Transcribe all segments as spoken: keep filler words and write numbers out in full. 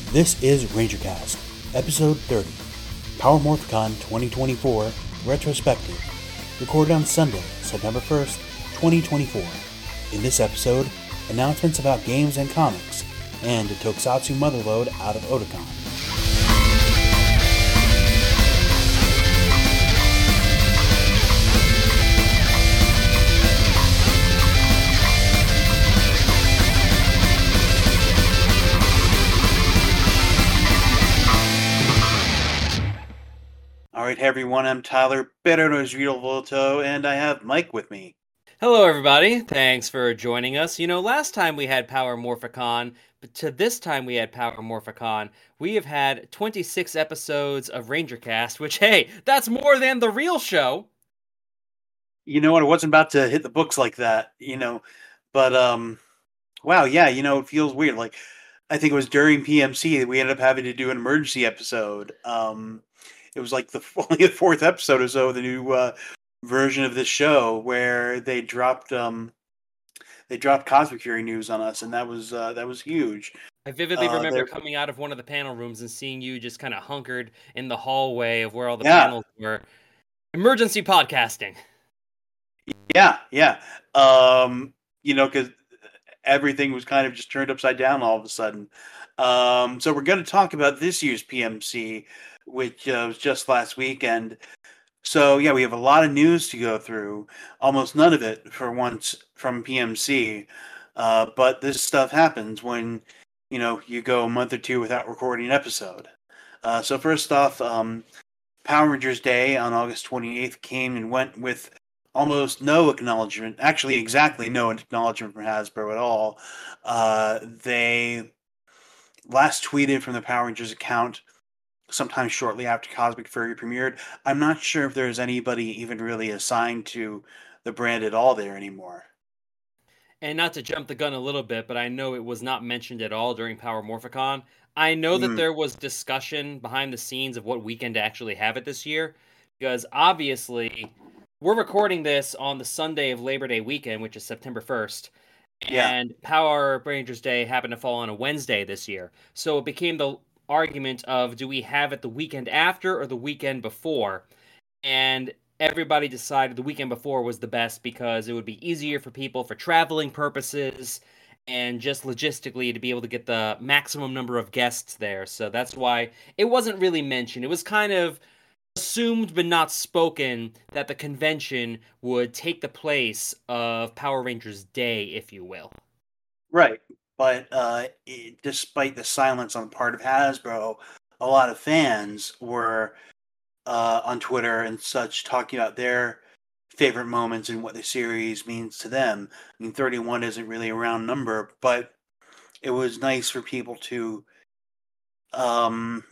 This is RangerCast, Episode thirty, Power Morphicon twenty twenty-four Retrospective, recorded on Sunday, September first, twenty twenty-four. In this episode, announcements about games and comics, and a Tokusatsu Motherload out of Otakon. Alright, hey everyone, I'm Tyler, better known as Vito Volto, and I have Mike with me. Hello everybody, thanks for joining us. You know, last time we had Power Morphicon, but to this time we had Power Morphicon, we have had twenty-six episodes of RangerCast, which, hey, that's more than the real show. You know what, I wasn't about to hit the books like that, you know, but, um, wow, yeah, you know, it feels weird. Like, I think it was during P M C that we ended up having to do an emergency episode. Um, it was like the only the fourth episode or so of the new uh, version of this show where they dropped um, they dropped Cosmic Fury news on us, and that was uh, that was huge. I vividly Uh, remember there- coming out of one of the panel rooms and seeing you just kind of hunkered in the hallway of where all the Yeah. panels were. Emergency podcasting. Yeah, yeah. Um, you know, because everything was kind of just turned upside down all of a sudden. Um, so we're going to talk about this year's P M C, which uh, was just last weekend. So yeah, we have a lot of news to go through. Almost none of it, for once, from P M C. Uh, but this stuff happens when you know you go a month or two without recording an episode. Uh, so first off, um, Power Rangers Day on August twenty-eighth came and went with almost no acknowledgement, actually exactly no acknowledgement from Hasbro at all. Uh, they last tweeted from the Power Rangers account sometime shortly after Cosmic Fury premiered. I'm not sure if there's anybody even really assigned to the brand at all there anymore. And not to jump the gun a little bit, but I know it was not mentioned at all during Power Morphicon. I know that Mm. there was discussion behind the scenes of what weekend to actually have it this year, because obviously we're recording this on the Sunday of Labor Day weekend, which is September first, Yeah. and Power Rangers Day happened to fall on a Wednesday this year. So it became the argument of, do we have it the weekend after or the weekend before? And everybody decided the weekend before was the best because it would be easier for people for traveling purposes and just logistically to be able to get the maximum number of guests there. So that's why it wasn't really mentioned. It was kind of assumed but not spoken that the convention would take the place of Power Rangers Day, if you will. Right. But uh, it, despite the silence on the part of Hasbro, a lot of fans were uh, on Twitter and such talking about their favorite moments and what the series means to them. I mean, thirty-one isn't really a round number, but it was nice for people to um,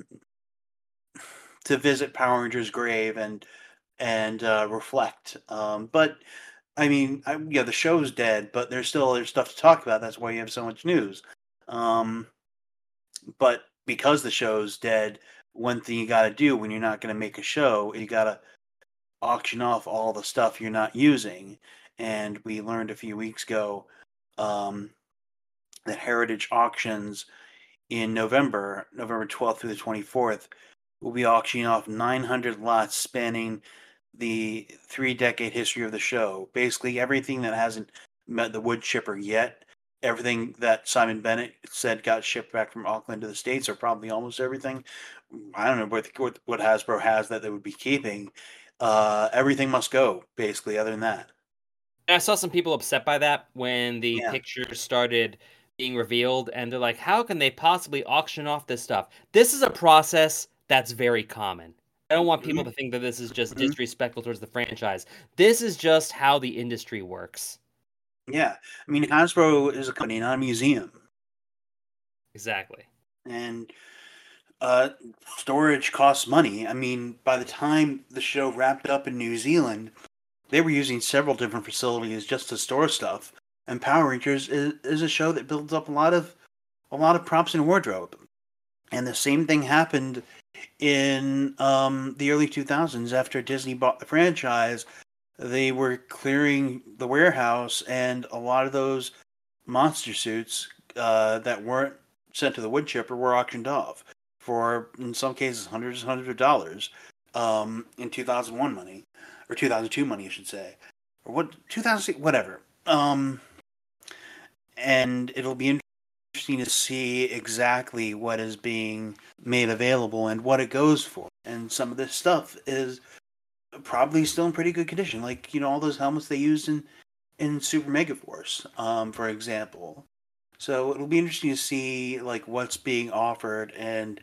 to visit Power Rangers' grave and and uh, reflect. Um, but I mean, I, yeah, the show's dead, but there's still other stuff to talk about. That's why you have so much news. Um, but because the show's dead, one thing you got to do when you're not going to make a show, you got to auction off all the stuff you're not using. And we learned a few weeks ago um, that Heritage Auctions in November, November twelfth through the twenty-fourth, will be auctioning off nine hundred lots spanning the three-decade history of the show. Basically, everything that hasn't met the wood chipper yet, everything that Simon Bennett said got shipped back from Auckland to the States, or probably almost everything. I don't know what, what Hasbro has that they would be keeping. Uh, everything must go, basically, other than that. And I saw some people upset by that when the Yeah. pictures started being revealed, and they're like, how can they possibly auction off this stuff? This is a process that's very common. I don't want people Mhm. to think that this is just Mhm. disrespectful towards the franchise. This is just how the industry works. Yeah. I mean, Hasbro is a company, not a museum. Exactly. And uh, storage costs money. I mean, by the time the show wrapped up in New Zealand, they were using several different facilities just to store stuff. And Power Rangers is, is a show that builds up a lot of a lot of props and wardrobe. And the same thing happened in um, the early two thousands after Disney bought the franchise. They were clearing the warehouse, and a lot of those monster suits uh, that weren't sent to the wood chipper were auctioned off for, in some cases, hundreds and hundreds of dollars um, in two thousand one money, or two thousand two money, I should say, or what two thousand whatever. Um, and it'll be interesting to see exactly what is being made available and what it goes for. And some of this stuff is probably still in pretty good condition, like you know all those helmets they used in in Super Mega Force, um, for example. So it'll be interesting to see like what's being offered and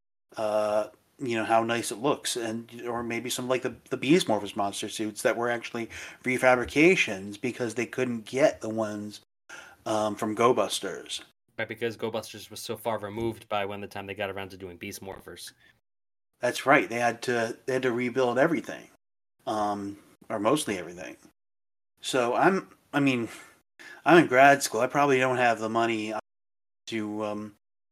uh, you know how nice it looks, and or maybe some like the the Beast Morphers monster suits that were actually refabrications because they couldn't get the ones um, from Go Busters. Right, because Go Busters was so far removed by when the time they got around to doing Beast Morphers. That's right. They had to they had to rebuild everything, um, or mostly everything. So I'm I mean I'm in grad school. I probably don't have the money to um,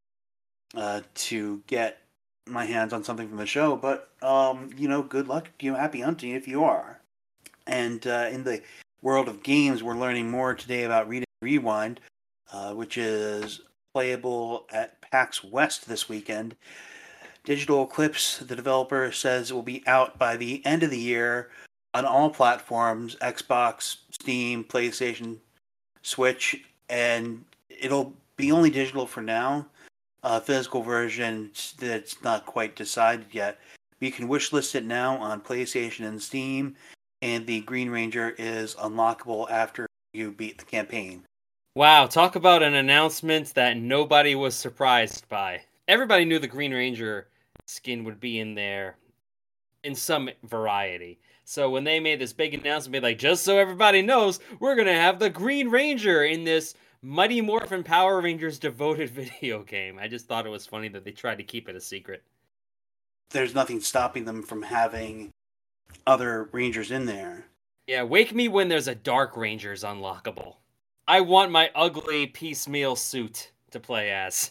uh, to get my hands on something from the show, but um, you know, good luck to you. Happy hunting if you are. And uh, in the world of games, we're learning more today about Read and Rewind, uh, which is playable at PAX West this weekend. Digital Eclipse, the developer, says it will be out by the end of the year on all platforms: Xbox, Steam, PlayStation, Switch, and it'll be only digital for now. Uh, physical version that's not quite decided yet. You can wishlist it now on PlayStation and Steam, and the Green Ranger is unlockable after you beat the campaign. Wow, talk about an announcement that nobody was surprised by. Everybody knew the Green Ranger skin would be in there in some variety. So when they made this big announcement, like, just so everybody knows, we're going to have the Green Ranger in this Mighty Morphin Power Rangers devoted video game. I just thought it was funny that they tried to keep it a secret. There's nothing stopping them from having other Rangers in there. Yeah, wake me when there's a Dark Rangers unlockable. I want my ugly piecemeal suit to play as.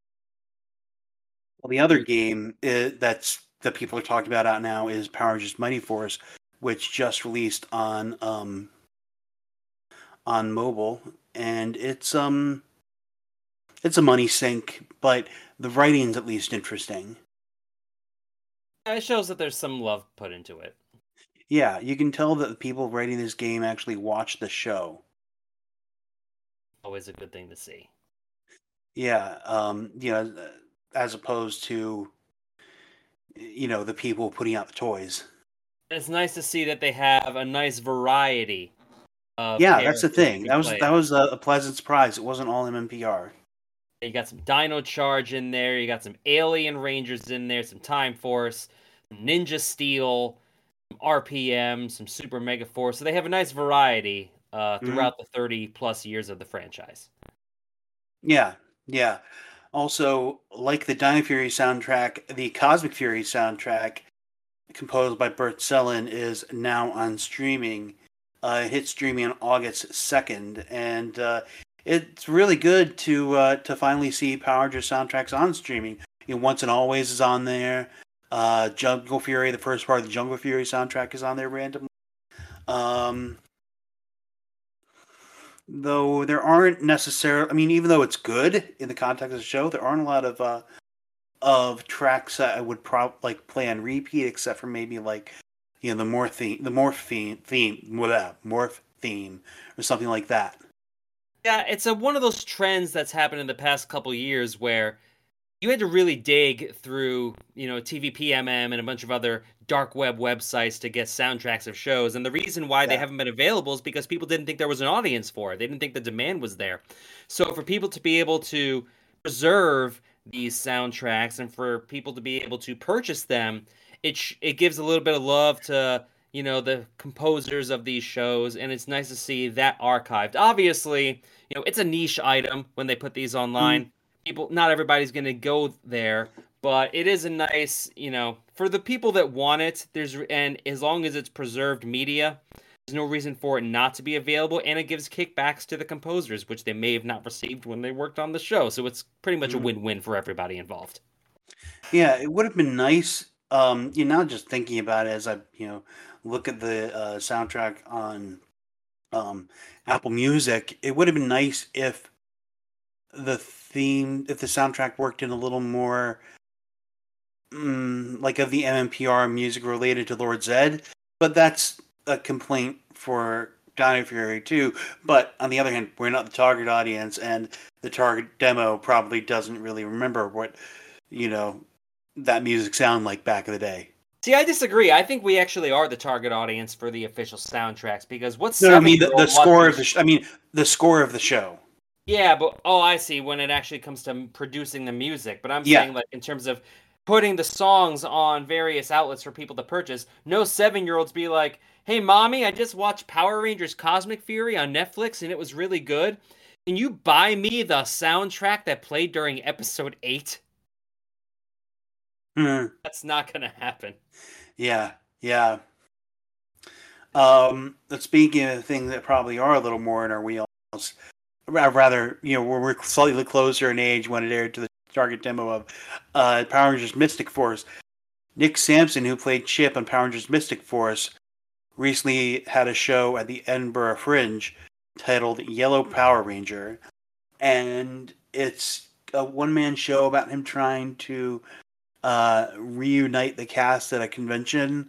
Well, the other game is, that's that people are talking about out now is Power Rangers Mighty Force, which just released on um, on mobile, and it's um it's a money sink, but the writing's at least interesting. It shows that there's some love put into it. Yeah, you can tell that the people writing this game actually watch the show. Always a good thing to see. Yeah, um, you know, as opposed to, you know, the people putting out the toys. It's nice to see that they have a nice variety of yeah, that's the characters thing. to That was play that as. was a, a pleasant surprise. It wasn't all M M P R. You got some Dino Charge in there. You got some Alien Rangers in there. Some Time Force, some Ninja Steel, some R P M, some Super Mega Force. So they have a nice variety uh, Mhm. throughout the thirty plus years of the franchise. Yeah, yeah. Also, like the Dino Fury soundtrack, the Cosmic Fury soundtrack, composed by Bert Sellin, is now on streaming. Uh, it hit streaming on August second, and uh, it's really good to uh, to finally see Power Rangers soundtracks on streaming. You know, Once and Always is on there. Uh, Jungle Fury, the first part of the Jungle Fury soundtrack, is on there randomly. Um, though there aren't necessarily, I mean, even though it's good in the context of the show, there aren't a lot of uh, of tracks that I would prob like play on repeat, except for maybe like you know the morph theme, the morph theme, theme, blah, morph theme, or something like that. Yeah, it's a one of those trends that's happened in the past couple years where you had to really dig through, you know, T V P M M and a bunch of other dark web websites to get soundtracks of shows. And the reason why they Yeah. haven't been available is because people didn't think there was an audience for it. They didn't think the demand was there. So for people to be able to preserve these soundtracks and for people to be able to purchase them, it sh- it gives a little bit of love to, you know, the composers of these shows, and it's nice to see that archived. Obviously, you know, it's a niche item when they put these Mm, online. People, not everybody's going to go there, but it is a nice, you know, for the people that want it. There's and as long as it's preserved media, there's no reason for it not to be available, and it gives kickbacks to the composers, which they may have not received when they worked on the show. So it's pretty much a mm. win-win for everybody involved. Yeah, it would have been nice. Um, you know, just thinking about it as I you know look at the uh, soundtrack on um, Apple Music, it would have been nice if the theme, if the soundtrack worked in a little more mm, like of the M M P R music related to Lord Zed, but that's a complaint for Dino Fury too. But on the other hand, we're not the target audience, and the target demo probably doesn't really remember what you know that music sounded like back in the day. See, I disagree. I think we actually are the target audience for the official soundtracks because what No, I mean the, the seven-year-old score watching? of the. Sh- I mean the score of the show. Yeah, but oh, I see. When it actually comes to producing the music, but I'm Yeah. saying like in terms of putting the songs on various outlets for people to purchase. No seven-year-olds be like, "Hey, mommy, I just watched Power Rangers Cosmic Fury on Netflix and it was really good. Can you buy me the soundtrack that played during episode eight?" Hmm. That's not gonna happen. Yeah, yeah. Um, but speaking of things that probably are a little more in our wheelhouse, ra- rather, you know, we're, we're slightly closer in age when it aired to the target demo of uh, Power Rangers Mystic Force. Nick Sampson, who played Chip on Power Rangers Mystic Force, recently had a show at the Edinburgh Fringe titled Yellow Power Ranger, and it's a one-man show about him trying to uh, reunite the cast at a convention.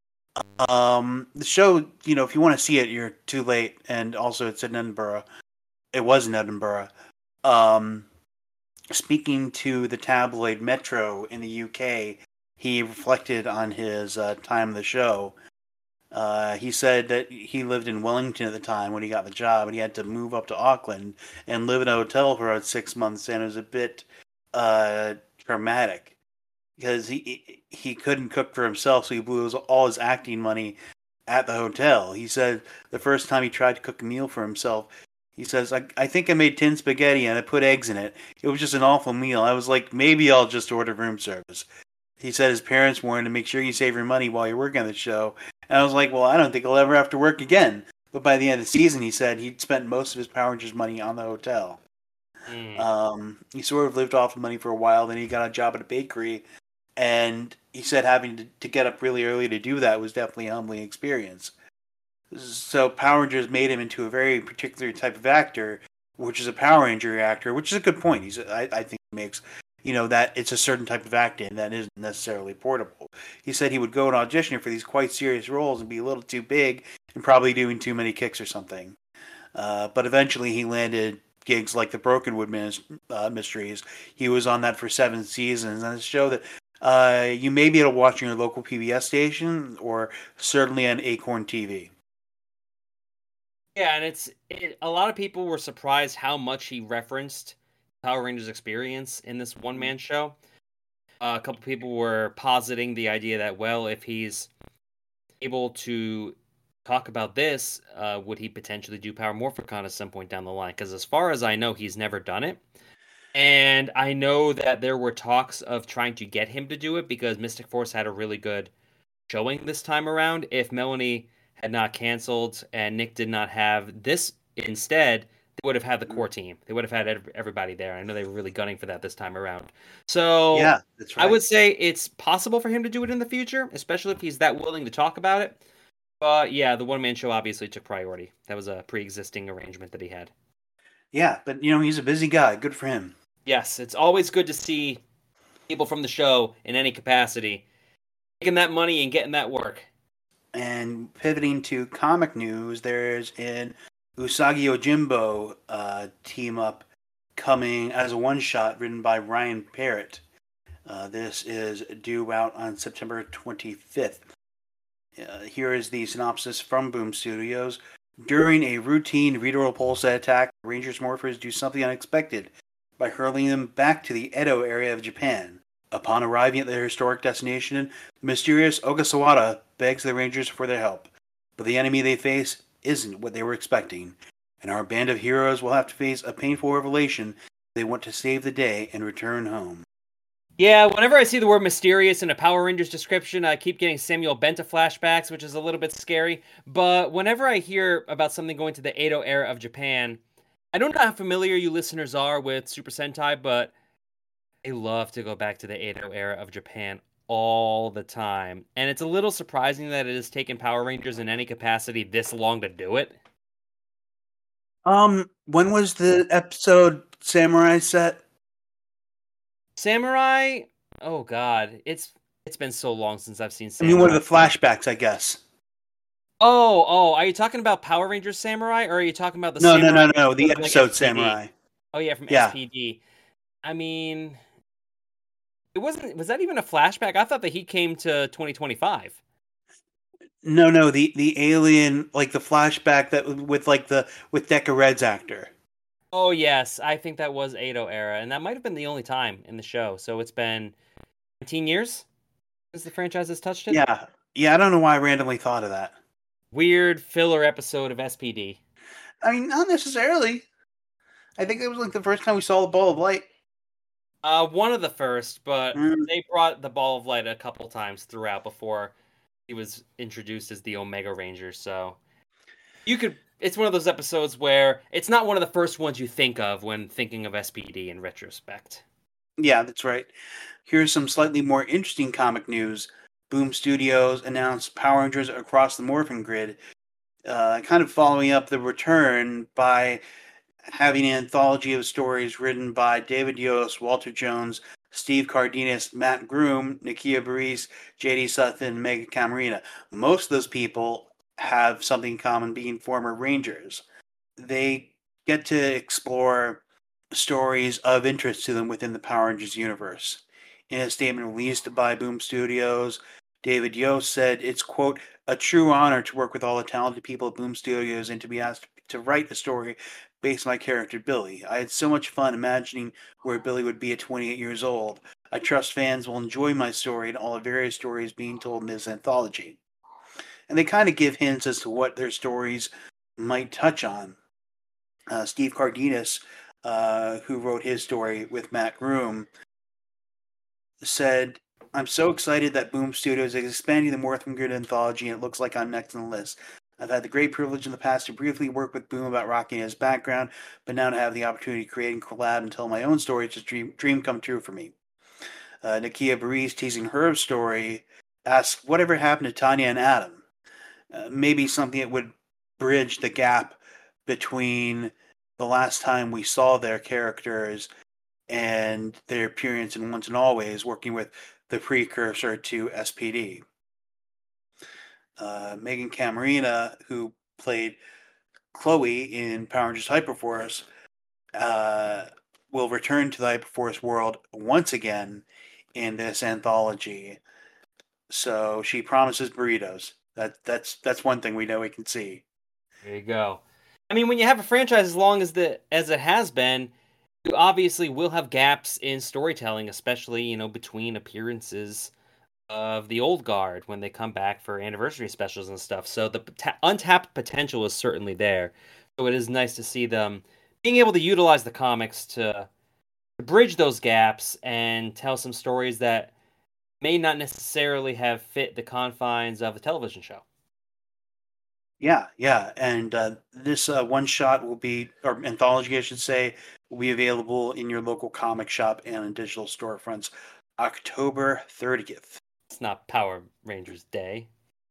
Um, the show, you know, if you want to see it, you're too late, and also it's in Edinburgh. It was in Edinburgh. Um, speaking to the tabloid Metro in the U K, he reflected on his uh, time in the show. Uh, he said that he lived in Wellington at the time when he got the job, and he had to move up to Auckland and live in a hotel for about six months, and it was a bit uh, traumatic because he he couldn't cook for himself, so he blew his, all his acting money at the hotel. He said the first time he tried to cook a meal for himself, he says, I, I think I made tin spaghetti and I put eggs in it. It was just an awful meal. I was like, maybe I'll just order room service. He said his parents wanted to make sure you save your money while you're working on the show. And I was like, well, I don't think I'll ever have to work again. But by the end of the season, he said he'd spent most of his Power Rangers money on the hotel. Mm. Um, he sort of lived off the money for a while. Then he got a job at a bakery. And he said having to, to get up really early to do that was definitely a humbling experience. So Power Rangers made him into a very particular type of actor, which is a Power Ranger actor, which is a good point. He's, I, I think, he makes, you know, that it's a certain type of acting that isn't necessarily portable. He said he would go and audition for these quite serious roles and be a little too big and probably doing too many kicks or something. Uh, but eventually he landed gigs like the Brokenwood Mis- uh, Mysteries. He was on that for seven seasons, and it's a show that uh, you may be able to watch on your local P B S station or certainly on Acorn T V. Yeah, and it's it, a lot of people were surprised how much he referenced Power Rangers experience in this one man show. Uh, a couple people were positing the idea that, well, if he's able to talk about this, uh, would he potentially do Power Morphicon at some point down the line? Because as far as I know, he's never done it. And I know that there were talks of trying to get him to do it because Mystic Force had a really good showing this time around. If Melanie had not canceled and Nick did not have this instead, they would have had the core team. They would have had everybody there. I know they were really gunning for that this time around. So Yeah, that's right. I would say it's possible for him to do it in the future, especially if he's that willing to talk about it. But yeah, the one-man show obviously took priority. That was a pre-existing arrangement that he had. Yeah, but you know, he's a busy guy. Good for him. Yes, it's always good to see people from the show in any capacity making that money and getting that work. And pivoting to comic news, there's an Usagi Yojimbo uh, team up coming as a one shot written by Ryan Parrott. Uh, this is due out on September twenty-fifth. Uh, here is the synopsis from Boom Studios. During a routine Reader Pulse attack, Rangers Morphers do something unexpected by hurling them back to the Edo area of Japan. Upon arriving at their historic destination, the mysterious Ogasawara begs the Rangers for their help. But the enemy they face isn't what they were expecting, and our band of heroes will have to face a painful revelation if they want to save the day and return home. Yeah, whenever I see the word mysterious in a Power Rangers description, I keep getting Samuel Benta flashbacks, which is a little bit scary. But whenever I hear about something going to the Edo era of Japan, I don't know how familiar you listeners are with Super Sentai, but I love to go back to the Edo era of Japan all the time. And it's a little surprising that it has taken Power Rangers in any capacity this long to do it. Um, when was the episode Samurai set? Samurai? Oh god, it's it's been so long since I've seen I mean, Samurai. what are the flashbacks, I guess? Oh, oh, are you talking about Power Rangers Samurai, or are you talking about the No, no, Samurai no, no, episode the of, like, episode S P D? Samurai. Oh yeah, from Yeah. S P D. I mean, it wasn't. Was that even a flashback? I thought that he came to twenty twenty-five. No, no, the the alien, like the flashback that with like the with Deca Red's actor. Oh yes, I think that was Edo era, and that might have been the only time in the show. So it's been nineteen years since the franchise has touched it. Yeah, yeah. I don't know why I randomly thought of that. Weird filler episode of S P D. I mean, not necessarily. I think it was like the first time we saw the ball of light. Uh, one of the first, but Mm. they brought the Ball of Light a couple times throughout before he was introduced as the Omega Ranger. So you could. It's one of those episodes where it's not one of the first ones you think of when thinking of S P D in retrospect. Yeah, that's right. Here's some slightly more interesting comic news. Boom Studios announced Power Rangers Across the Morphin Grid, uh, kind of following up the return by having an anthology of stories written by David Yost, Walter Jones, Steve Cardenas, Matt Groom, Nakia Burrise, J D Sutton, and Megan Camarena. Most of those people have something in common, being former Rangers. They get to explore stories of interest to them within the Power Rangers universe. In a statement released by Boom Studios, David Yost said, "It's, quote, a true honor to work with all the talented people at Boom Studios and to be asked to write a story based on my character Billy. I had so much fun imagining where Billy would be at twenty-eight years old. I trust fans will enjoy my story and all the various stories being told in this anthology." And they kind of give hints as to what their stories might touch on. Uh, Steve Cardenas, uh, who wrote his story with Matt Groom, said, "I'm so excited that Boom Studios is expanding the Morphin Grid anthology, and it looks like I'm next on the list. I've had the great privilege in the past to briefly work with Boom about rocking his background, but now to have the opportunity to create and collab and tell my own story, it's a dream, dream come true for me." Uh, Nakia Burrise, teasing her story, asks, "Whatever happened to Tanya and Adam? Uh, maybe something that would bridge the gap between the last time we saw their characters and their appearance in Once and Always, working with the precursor to S P D." Uh, Megan Camarena, who played Chloe in Power Rangers Hyperforce, uh, will return to the Hyperforce world once again in this anthology. So she promises burritos. That that's that's one thing we know we can see. There you go. I mean, when you have a franchise as long as the as it has been, you obviously will have gaps in storytelling, especially, you know, between appearances of the old guard when they come back for anniversary specials and stuff. So the ta- untapped potential is certainly there. So it is nice to see them being able to utilize the comics to, to bridge those gaps and tell some stories that may not necessarily have fit the confines of a television show. Yeah, yeah, and uh, this uh, one shot will be, or anthology, I should say, will be available in your local comic shop and in digital storefronts October thirtieth. It's not Power Rangers Day.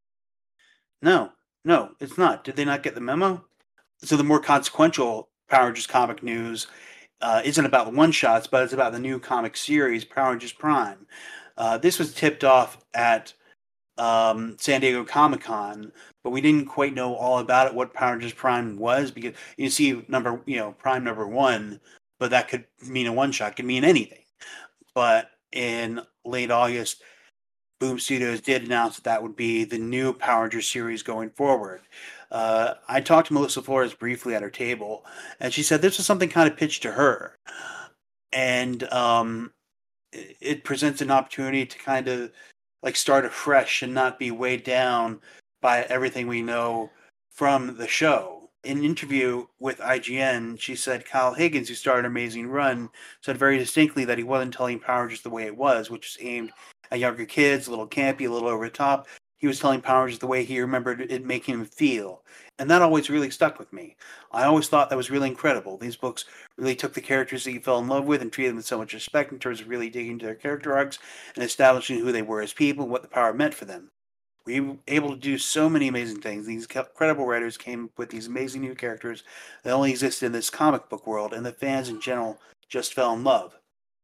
No, no, it's not. Did they not get the memo? So the more consequential Power Rangers comic news uh, isn't about one shots, but it's about the new comic series, Power Rangers Prime. Uh, this was tipped off at um, San Diego Comic Con, but we didn't quite know all about it, what Power Rangers Prime was, because you see number, you know, Prime number one, but that could mean a one shot, could mean anything. But in late August, Boom Studios did announce that that would be the new Power Rangers series going forward. Uh, I talked to Melissa Flores briefly at her table, and she said this was something kind of pitched to her, and um, it, it presents an opportunity to kind of like start afresh and not be weighed down by everything we know from the show. In an interview with I G N, she said Kyle Higgins, who started Amazing Run, said very distinctly that he wasn't telling Power Rangers the way it was, which was aimed at younger kids, a little campy, a little over the top. He was telling Power Rangers the way he remembered it making him feel. And that always really stuck with me. I always thought that was really incredible. These books really took the characters that you fell in love with and treated them with so much respect in terms of really digging into their character arcs and establishing who they were as people and what the power meant for them. We were able to do so many amazing things. These incredible writers came with these amazing new characters that only existed in this comic book world, and the fans in general just fell in love.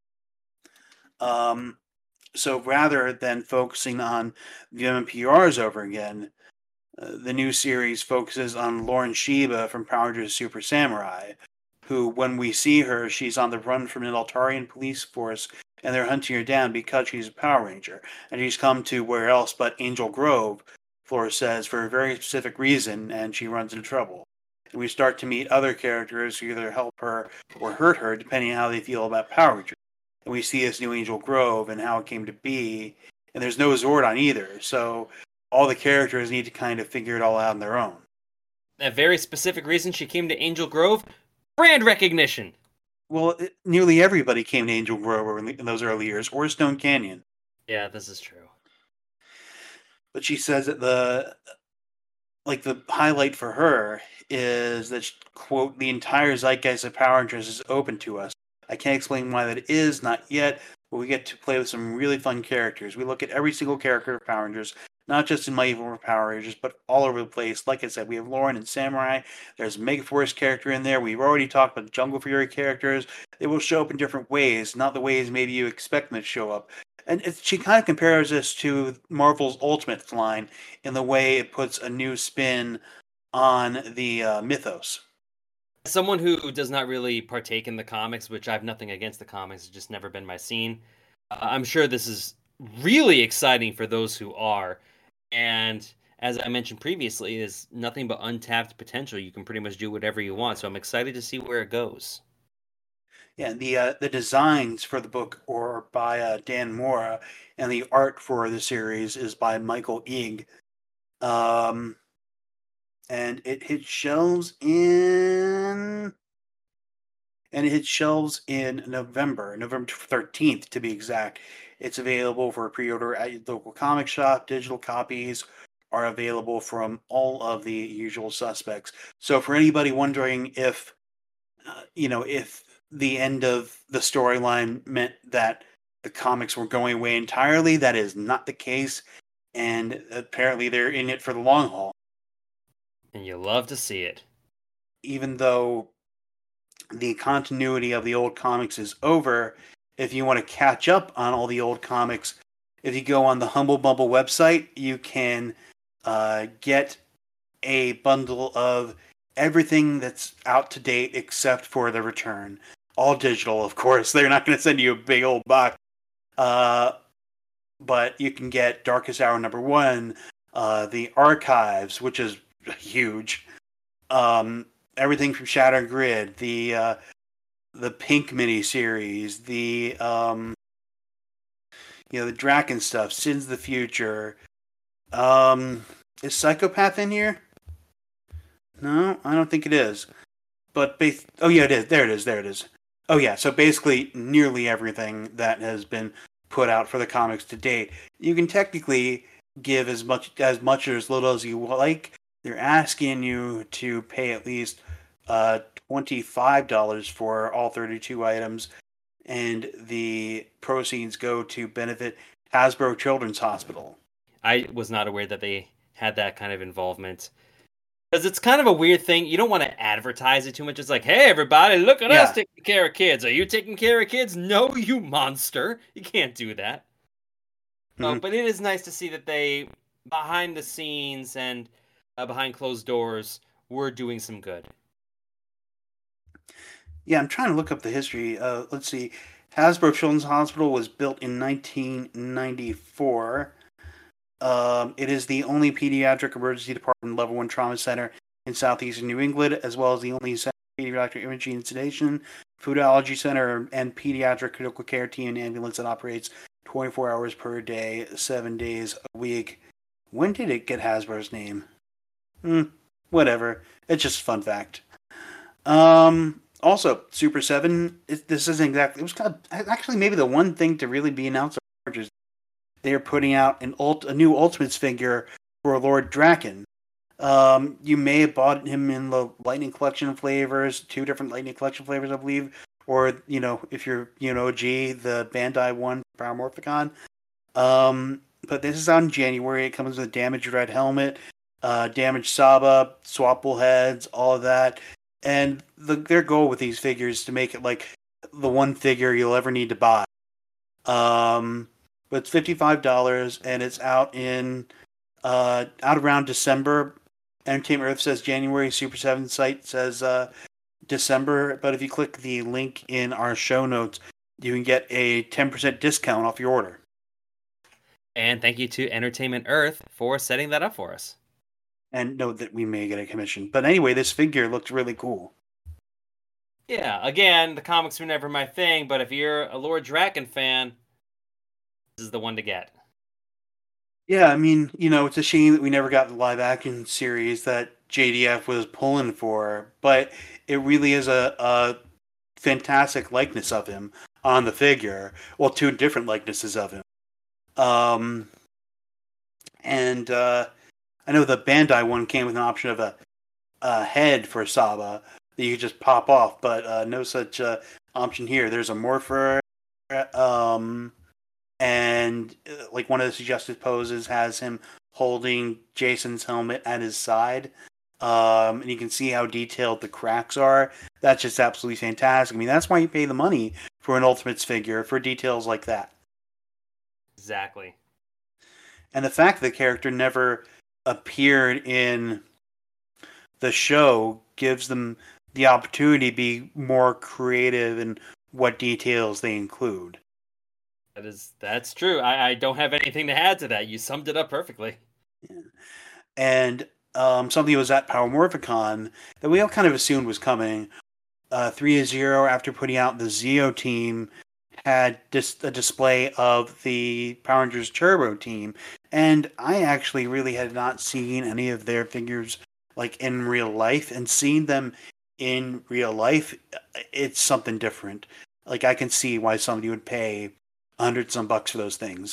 Um, so rather than focusing on the M P Rs over again, uh, the new series focuses on Lauren Shiba from Power Rangers Super Samurai, who, when we see her, she's on the run from an Altarian police force, and they're hunting her down because she's a Power Ranger. And she's come to where else but Angel Grove, Flora says, for a very specific reason, and she runs into trouble. And we start to meet other characters who either help her or hurt her, depending on how they feel about Power Rangers. And we see this new Angel Grove and how it came to be. And there's no Zordon either, so all the characters need to kind of figure it all out on their own. A very specific reason she came to Angel Grove: brand recognition. Well, it, nearly everybody came to Angel Grove in those early years, or Stone Canyon. Yeah, this is true. But she says that the, like, the highlight for her is that, quote, the entire zeitgeist of Power Rangers is open to us. I can't explain why that is, not yet, but we get to play with some really fun characters. We look at every single character of Power Rangers, not just in Mighty Morphin Power Rangers, but all over the place. Like I said, we have Lauren and Samurai. There's a Megaforce character in there. We've already talked about Jungle Fury characters. They will show up in different ways, not the ways maybe you expect them to show up. And it, she kind of compares this to Marvel's Ultimate line in the way it puts a new spin on the uh, mythos. Someone who does not really partake in the comics, which I have nothing against the comics, it's just never been my scene. Uh, I'm sure this is really exciting for those who are. And as I mentioned previously, is nothing but untapped potential. You can pretty much do whatever you want. So I'm excited to see where it goes. Yeah, the uh, the designs for the book are by uh, Dan Mora, and the art for the series is by Michael Eag. Um, and it hit shelves in, and it hit shelves in November, November thirteenth to be exact. It's available for pre-order at your local comic shop. Digital copies are available from all of the usual suspects. So for anybody wondering if, uh, you know, if the end of the storyline meant that the comics were going away entirely, that is not the case. And apparently they're in it for the long haul. And you love to see it. Even though the continuity of the old comics is over, if you want to catch up on all the old comics, if you go on the Humble Bumble website, you can uh, get a bundle of everything that's out to date except for the return. All digital, of course. They're not going to send you a big old box. Uh, but you can get Darkest Hour number one, uh, the archives, which is huge. Um, everything from Shattered Grid, the uh, the Pink miniseries, the um, you know, the Draken stuff, Sins of the Future. Um, is Psychopath in here? No, I don't think it is. But bas- oh yeah, it is. There it is. There it is. Oh yeah. So basically, nearly everything that has been put out for the comics to date, you can technically give as much as much or as little as you like. They're asking you to pay at least uh, twenty-five dollars for all thirty-two items, and the proceeds go to benefit Hasbro Children's Hospital. I was not aware that they had that kind of involvement. Because it's kind of a weird thing. You don't want to advertise it too much. It's like, hey, everybody, look at yeah. us taking care of kids. Are you taking care of kids? No, you monster. You can't do that. Mm-hmm. Oh, but it is nice to see that they, behind the scenes and uh, behind closed doors, were doing some good. Yeah, I'm trying to look up the history. Uh, let's see. Hasbro Children's Hospital was built in nineteen ninety-four. Um, it is the only pediatric emergency department level one trauma center in southeastern New England, as well as the only center for pediatric imaging and sedation, food allergy center, and pediatric critical care team and ambulance that operates twenty-four hours per day, seven days a week. When did it get Hasbro's name? Hmm, whatever. It's just a fun fact. Um, also, Super seven, it, this isn't exactly, it was kind of, actually maybe the one thing to really be announced is they're putting out an ult, a new Ultimates figure for Lord Draken. Um, you may have bought him in the Lightning Collection flavors, two different Lightning Collection flavors, I believe. Or, you know, if you're, you know, G, the Bandai one, Power Morphicon. Um, but this is out in January. It comes with a damaged red helmet, uh, damaged Saba, swappable heads, all of that. And the, their goal with these figures is to make it like the one figure you'll ever need to buy. Um, but it's fifty-five dollars and it's out in uh, out around December. Entertainment Earth says January. Super seven site says uh, December. But if you click the link in our show notes, you can get a ten percent discount off your order. And thank you to Entertainment Earth for setting that up for us. And note that we may get a commission. But anyway, this figure looked really cool. Yeah, again, the comics were never my thing, but if you're a Lord Drakkon fan, this is the one to get. Yeah, I mean, you know, it's a shame that we never got the live action series that J D F was pulling for, but it really is a, a fantastic likeness of him on the figure. Well, two different likenesses of him. Um, and uh, I know the Bandai one came with an option of a, a head for Saba that you could just pop off, but uh, no such uh, option here. There's a Morpher, um, and uh, like one of the suggested poses has him holding Jason's helmet at his side. Um, and you can see how detailed the cracks are. That's just absolutely fantastic. I mean, that's why you pay the money for an Ultimates figure, for details like that. Exactly. And the fact that the character never appeared in the show gives them the opportunity to be more creative in what details they include. That is, that's true. I, I don't have anything to add to that. You summed it up perfectly. Yeah. And um, something that was at Power Morphicon that we all kind of assumed was coming. Uh, three to zero, after putting out the Zeo team, had dis- a display of the Power Rangers Turbo team, and I actually really had not seen any of their figures like in real life, and seeing them in real life, it's something different. Like, I can see why somebody would pay a hundred some bucks for those things.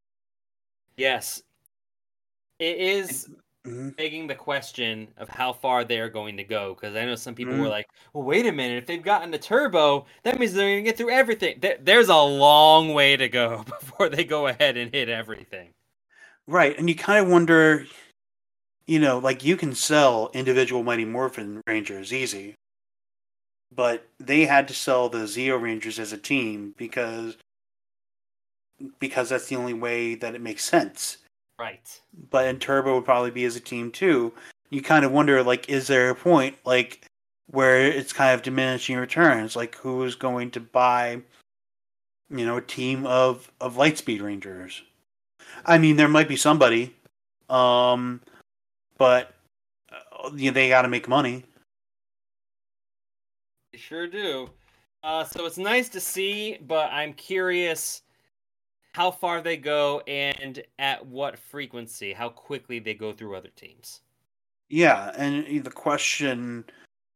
Yes. It is mm-hmm. begging the question of how far they're going to go, because I know some people mm-hmm. were like, well, wait a minute, if they've gotten the Turbo, that means they're going to get through everything. There's a long way to go before they go ahead and hit everything. Right, and you kind of wonder, you know, like, you can sell individual Mighty Morphin Rangers easy, but they had to sell the Zeo Rangers as a team because because that's the only way that it makes sense. Right. But in Turbo would probably be as a team too. You kind of wonder, like, is there a point, like, where it's kind of diminishing returns? Like, who is going to buy, you know, a team of, of Lightspeed Rangers? I mean, there might be somebody, um, but uh, you know, they got to make money. They sure do. Uh, so it's nice to see, but I'm curious how far they go and at what frequency, how quickly they go through other teams. Yeah, and the question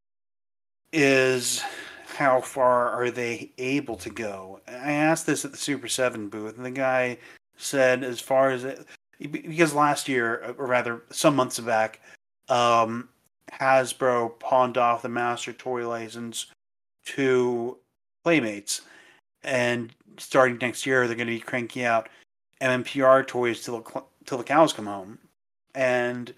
is, how far are they able to go? I asked this at the Super seven booth, and the guy said as far as it, because last year, or rather some months back, um, Hasbro pawned off the Master Toy license to Playmates, and starting next year, they're going to be cranking out M M P R toys till till the cows come home. And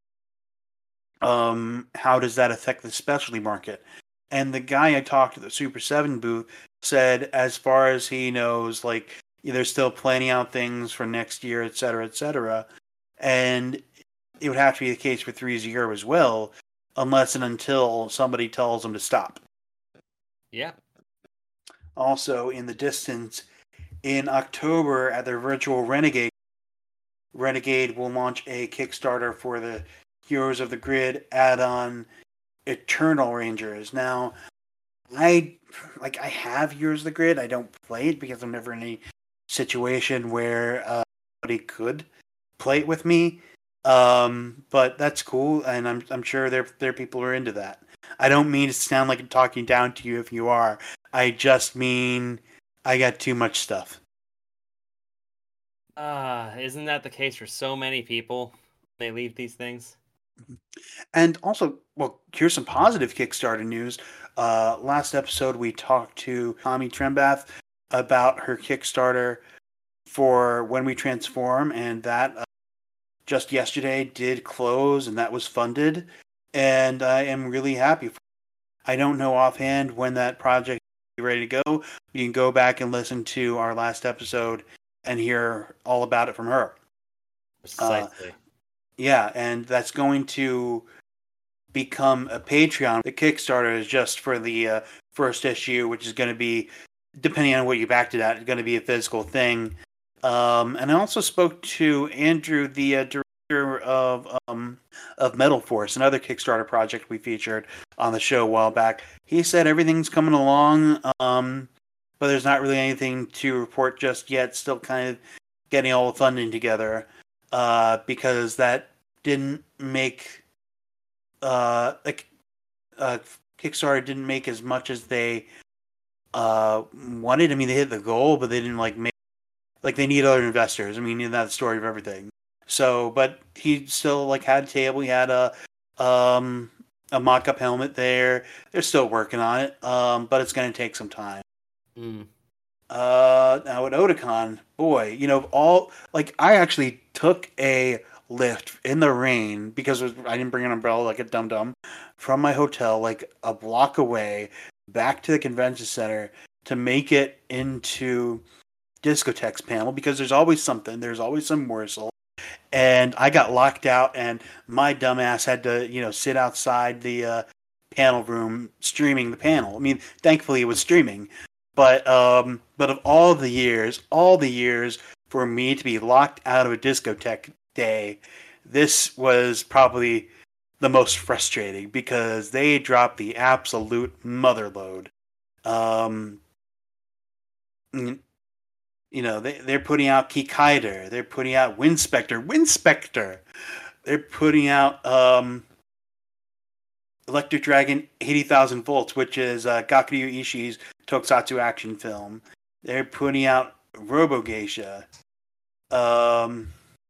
um, how does that affect the specialty market? And the guy I talked to at the Super seven booth said, as far as he knows, like, they're still planning out things for next year, et cetera, et cetera. And it would have to be the case for three zero as well, unless and until somebody tells them to stop. Yeah. Also, in the distance, in October at their virtual Renegade, Renegade will launch a Kickstarter for the Heroes of the Grid add-on Eternal Rangers. Now, I like I have Heroes of the Grid. I don't play it because I'm never in any situation where uh, somebody could play it with me. Um, but that's cool, and I'm I'm sure there there are people who are into that. I don't mean to sound like I'm talking down to you if you are. I just mean I got too much stuff. Ah, uh, isn't that the case for so many people? They leave these things. And also, well, here's some positive Kickstarter news. Uh, last episode, we talked to Tommy Trembath about her Kickstarter for When We Transform, and that uh, just yesterday did close, and that was funded, and I am really happy. For I don't know offhand when that project is ready to go. You can go back and listen to our last episode and hear all about it from her. Uh, Precisely. yeah, and that's going to become a Patreon. The Kickstarter is just for the uh, first issue, which is going to be, depending on what you backed it at, it's going to be a physical thing. Um, and I also spoke to Andrew, the uh, director of um, of Metal Force, another Kickstarter project we featured on the show a while back. He said everything's coming along, um, but there's not really anything to report just yet. Still kind of getting all the funding together uh, because that didn't make uh, like uh, Kickstarter didn't make as much as they uh, wanted. I mean, they hit the goal, but they didn't like make like they need other investors. I mean, that's the story of everything. So, but he still like had a table. He had a um, a mock-up helmet there. They're still working on it, um, but it's going to take some time. Mm. Uh, now at Otakon, boy, you know, all like I actually took a lift in the rain because it was, I didn't bring an umbrella like a dum dum from my hotel, like a block away, back to the convention center to make it into Discotheque's panel because there's always something, there's always some morsel. And I got locked out, and my dumbass had to, you know, sit outside the uh, panel room streaming the panel. I mean, thankfully it was streaming, but um, but of all the years, all the years for me to be locked out of a discotheque day, this was probably the most frustrating because they dropped the absolute mother load. Um, You know, they, they're putting out Kikaider. They're putting out Winspector. Winspector! They're putting out um, Electric Dragon eighty thousand Volts, which is uh, Gakuryu Ishii's tokusatsu action film. They're putting out Robo Geisha. Um,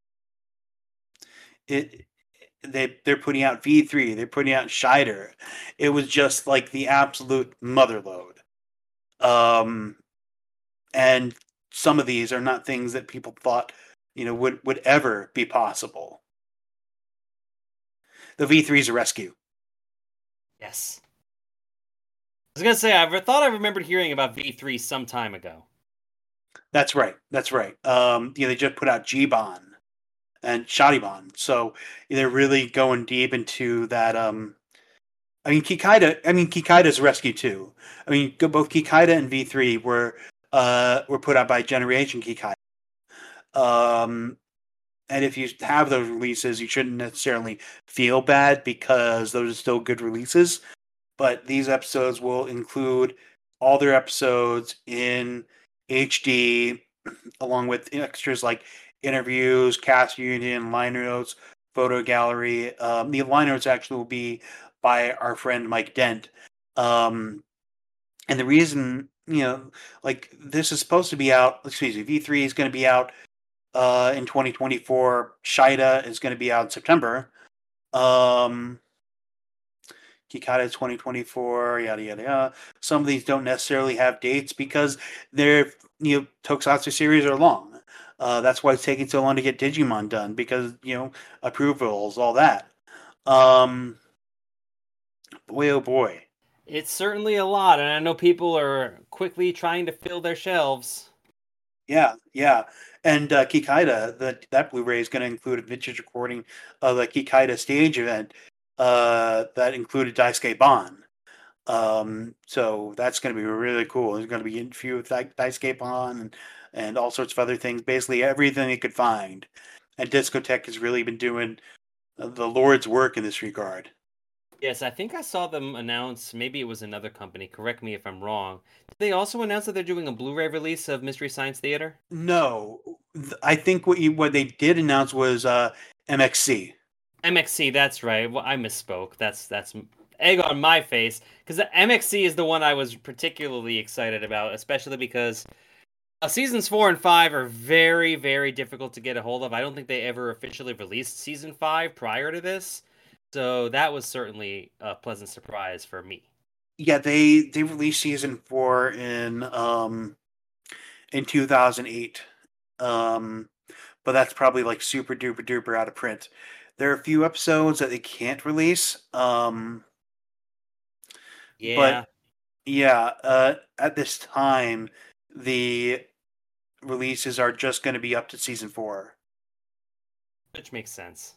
it, they, they're putting out V three. They're putting out Shider. It was just like the absolute motherload. Um, and some of these are not things that people thought, you know, would, would ever be possible. The V three is a rescue. Yes. I was gonna say I thought I remembered hearing about V three some time ago. That's right. That's right. Um, you know, they just put out G-Bon and Shadibon, so they're really going deep into that. Um, I mean, Kikaida. I mean, Kikaida's a rescue too. I mean, both Kikaida and V three were uh, were put out by Generation Kikaida. Um, and if you have those releases, you shouldn't necessarily feel bad because those are still good releases. But these episodes will include all their episodes in H D, along with extras like interviews, cast reunion, liner notes, photo gallery. Um, the liner notes actually will be by our friend Mike Dent. Um, and the reason, you know, like this is supposed to be out, excuse me, V three is going to be out uh, in twenty twenty-four. Shida is going to be out in September. Um, Kikaider twenty twenty-four, yada yada yada. Some of these don't necessarily have dates because their you know tokusatsu series are long. Uh, that's why it's taking so long to get Digimon done because you know approvals, all that. Um, boy, oh boy, It's certainly a lot, and I know people are quickly trying to fill their shelves. yeah, yeah. And uh, Kikaida, that that Blu-ray is going to include a vintage recording of the Kikaida stage event uh, that included Daisuke Ban. Um, so that's going to be really cool. There's going to be an interview with Daisuke Ban and, and all sorts of other things. Basically, everything they could find. And Discotheque has really been doing the Lord's work in this regard. Yes, I think I saw them announce, maybe it was another company, correct me if I'm wrong. Did they also announce that they're doing a Blu-ray release of Mystery Science Theater? No, I think what you, what they did announce was uh, M X C. M X C, that's right. Well, I misspoke. That's that's egg on my face because M X C is the one I was particularly excited about, especially because uh, seasons four and five are very, very difficult to get a hold of. I don't think they ever officially released season five prior to this, so that was certainly a pleasant surprise for me. Yeah, they they released season four in um in two thousand eight. Um, but that's probably like super duper duper out of print. There are a few episodes that they can't release. Um, Yeah, but yeah, uh, at this time, the releases are just going to be up to season four. which makes sense.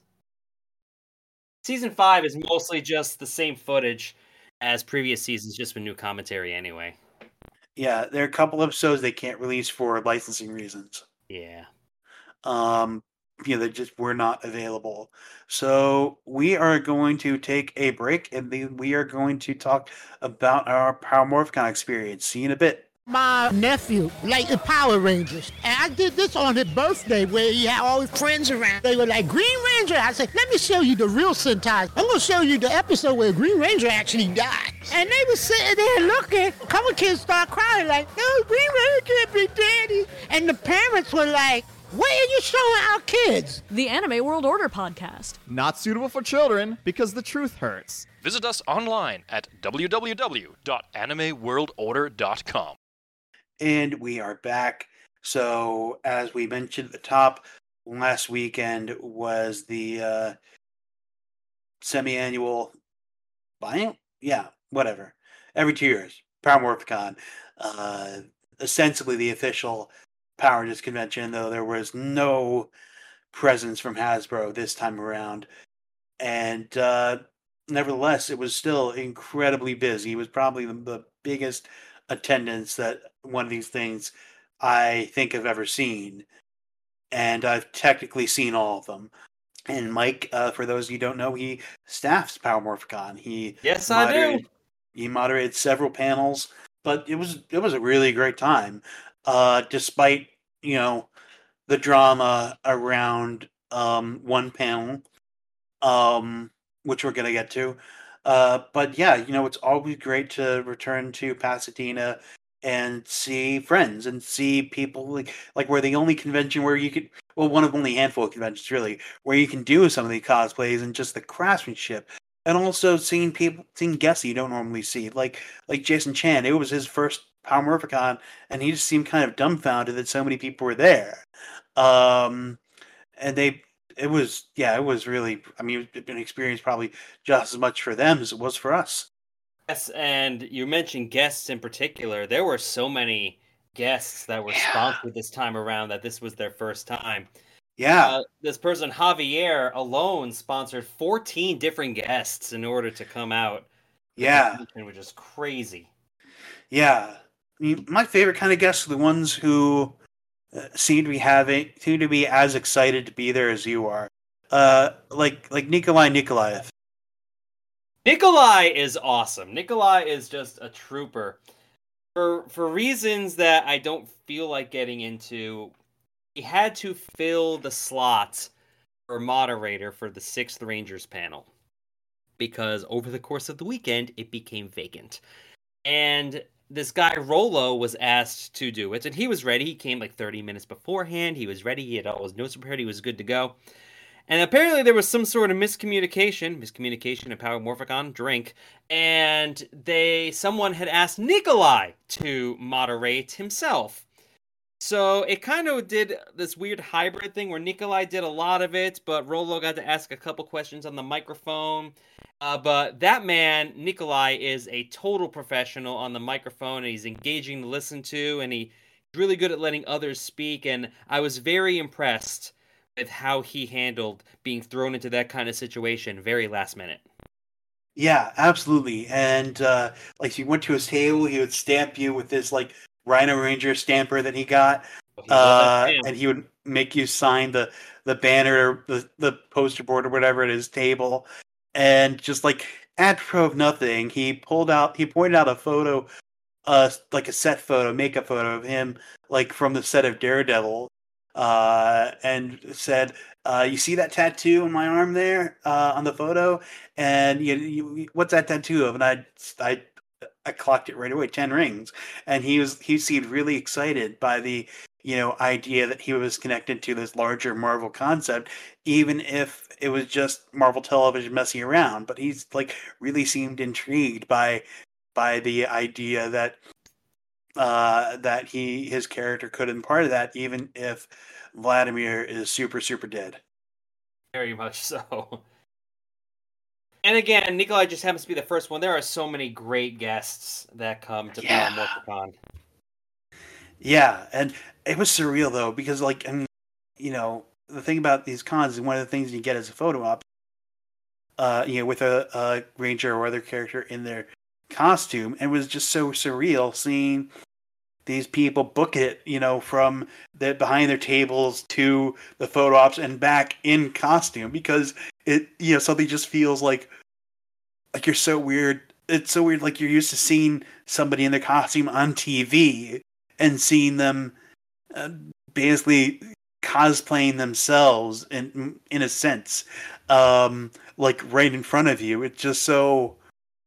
Season five is mostly just the same footage as previous seasons, just with new commentary anyway. Yeah, there are a couple episodes they can't release for licensing reasons. Yeah. Um, you know, they just were not available. So we are going to take a break, and then we are going to talk about our Power Morphicon experience. See you in a bit. My nephew liked the Power Rangers, and I did this on his birthday where he had all his friends around. They were like, Green Ranger. I said, let me show you the real Sentai. I'm going to show you the episode where Green Ranger actually died. And they were sitting there looking. A couple kids start crying like, no, Green Ranger can't be daddy. And the parents were like, what are you showing our kids? The Anime World Order podcast. Not suitable for children because the truth hurts. Visit us online at w w w dot anime world order dot com. And we are back. So, as we mentioned at the top, last weekend was the uh, semi-annual biennial? Yeah, whatever. Every two years, Power Morphicon. Uh, ostensibly the official Power Rangers convention, though there was no presence from Hasbro this time around. And uh, nevertheless, it was still incredibly busy. It was probably the, the biggest attendance that one of these things I think I've ever seen. And I've technically seen all of them. And Mike, uh, for those of you who don't know, he staffs Power Morphicon. He Yes, I do. He moderated several panels, but it was it was a really great time. Uh, despite, you know, the drama around um, one panel, um, which we're going to get to. Uh, but yeah, you know, it's always great to return to Pasadena and see friends and see people. Like, like we're the only convention where you could, well, one of only a handful of conventions really, where you can do some of the cosplays and just the craftsmanship. And also seeing people, seeing guests you don't normally see, like like Jason Chan. It was his first Power Morphicon, and he just seemed kind of dumbfounded that so many people were there. Um, and they, it was, yeah, it was really, I mean, it was an experience probably just as much for them as it was for us. Yes, and you mentioned guests in particular. There were so many guests that were Yeah. sponsored this time around that this was their first time. Yeah, Uh, this person, Javier, alone sponsored fourteen different guests in order to come out. yeah, Which is crazy. yeah. I mean, my favorite kind of guests are the ones who uh, seem to be having, seem to be as excited to be there as you are. Uh, like like Nikolai Nikolaev. Nikolai is awesome. Nikolai is just a trooper. For for reasons that I don't feel like getting into, he had to fill the slot for moderator for the sixth Rangers panel. Because over the course of the weekend, it became vacant. And this guy, Rolo, was asked to do it. And he was ready. He came like thirty minutes beforehand. He was ready. He had all his notes prepared. He was good to go. And apparently there was some sort of miscommunication, miscommunication in Power Morphicon, drink, and they someone had asked Nikolai to moderate himself. So it kind of did this weird hybrid thing where Nikolai did a lot of it, but Rolo got to ask a couple questions on the microphone. Uh, but that man, Nikolai, is a total professional on the microphone, and he's engaging to listen to, and he's really good at letting others speak, and I was very impressed with how he handled being thrown into that kind of situation very last minute. Yeah, absolutely. And uh, like, if you went to his table, he would stamp you with this like Rhino Ranger stamper that he got, He uh, was a and he would make you sign the the banner, the the poster board or whatever at his table, and just like apropos of nothing, he pulled out, he pointed out a photo, uh, like a set photo, makeup photo of him, like from the set of Daredevil. Uh, and said, uh, "You see that tattoo on my arm there, uh, on the photo? And you, you, what's that tattoo of?" And I, I, I clocked it right away. Ten rings. And he was, he seemed really excited by the, you know, idea that he was connected to this larger Marvel concept, even if it was just Marvel Television messing around. But he's like really seemed intrigued by, by the idea that uh, that he his character could impart of that, even if Vladimir is super super dead. Very much so. And again, Nikolai just happens to be the first one. There are so many great guests that come to Yeah. Power Morphicon. Yeah, and it was surreal though, because like I mean, you know, the thing about these cons is one of the things you get as a photo op, uh, you know, with a, a ranger or other character in their costume, and it was just so surreal seeing these people book it, you know, from the behind their tables to the photo ops and back in costume, because it, you know, something just feels like like you're so weird. It's so weird, like you're used to seeing somebody in their costume on T V and seeing them uh, basically cosplaying themselves in in a sense, um, like right in front of you. It's just so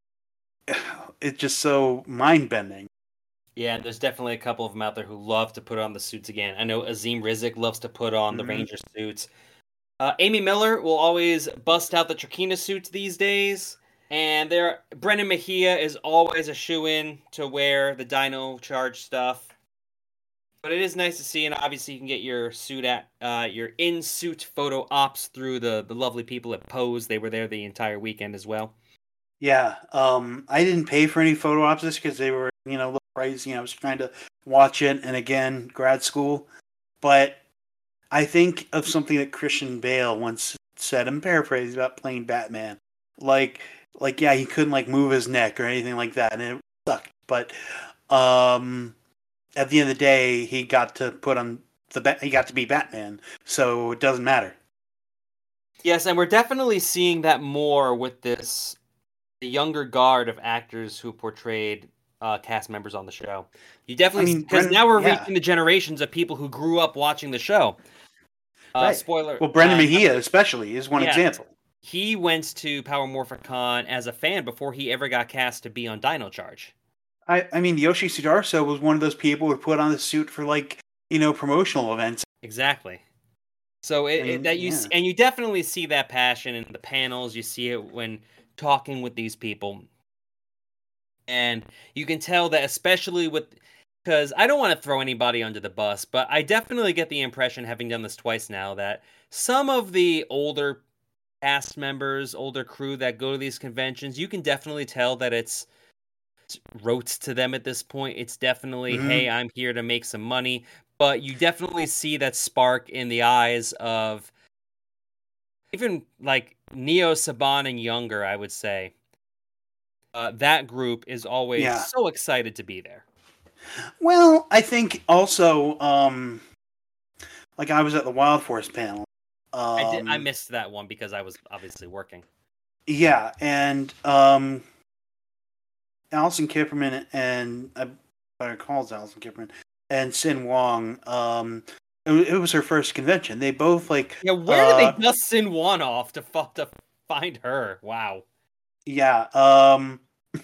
it's just so mind bending. Yeah, there's definitely a couple of them out there who love to put on the suits again. I know Azim Rizik loves to put on the Mhm. Ranger suits. Uh, Amy Miller will always bust out the Trakina suits these days. And there, Brendan Mejia is always a shoe-in to wear the Dino Charge stuff. But it is nice to see, and obviously you can get your suit at uh, your in-suit photo ops through the, the lovely people at Pose. They were there the entire weekend as well. Yeah, um, I didn't pay for any photo ops because they were, you know, a little pricey. I was trying to watch it, and again, grad school. But I think of something that Christian Bale once said, I'm paraphrasing, about playing Batman. Like, like yeah, he couldn't like move his neck or anything like that, and it sucked. But um, at the end of the day, he got to put on the ba- he got to be Batman, so it doesn't matter. Yes, and we're definitely seeing that more with this the younger guard of actors who portrayed uh, cast members on the show. You definitely, I mean, because Brendan- now we're yeah. reaching the generations of people who grew up watching the show. Uh, Right. Spoiler. Well, Brendan uh, Mejia especially is one yeah. example. He went to Power Morphicon as a fan before he ever got cast to be on Dino Charge. I, I mean, Yoshi Sudarso was one of those people who put on the suit for like, you know, promotional events. Exactly. So it, I mean, it, that you yeah. s- and you definitely see that passion in the panels. You see it when talking with these people, and you can tell that, especially with because I don't want to throw anybody under the bus, but I definitely get the impression, having done this twice now, that some of the older cast members, older crew that go to these conventions, you can definitely tell that it's rotes to them at this point. It's definitely, Mhm. hey, I'm here to make some money. But you definitely see that spark in the eyes of even like Neo, Saban, and younger, I would say. Uh, that group is always Yeah. so excited to be there. Well, I think also, um, like I was at the Wild Force panel. Um, I did. I missed that one because I was obviously working. Yeah, and um, Allison Kipperman and I, I recall it's Allison Kipperman and Sin Wong. Um, it, wa- it was her first convention. They both like Yeah, where uh, did they dust Sin One off to fu- to find her? Wow. Yeah, um,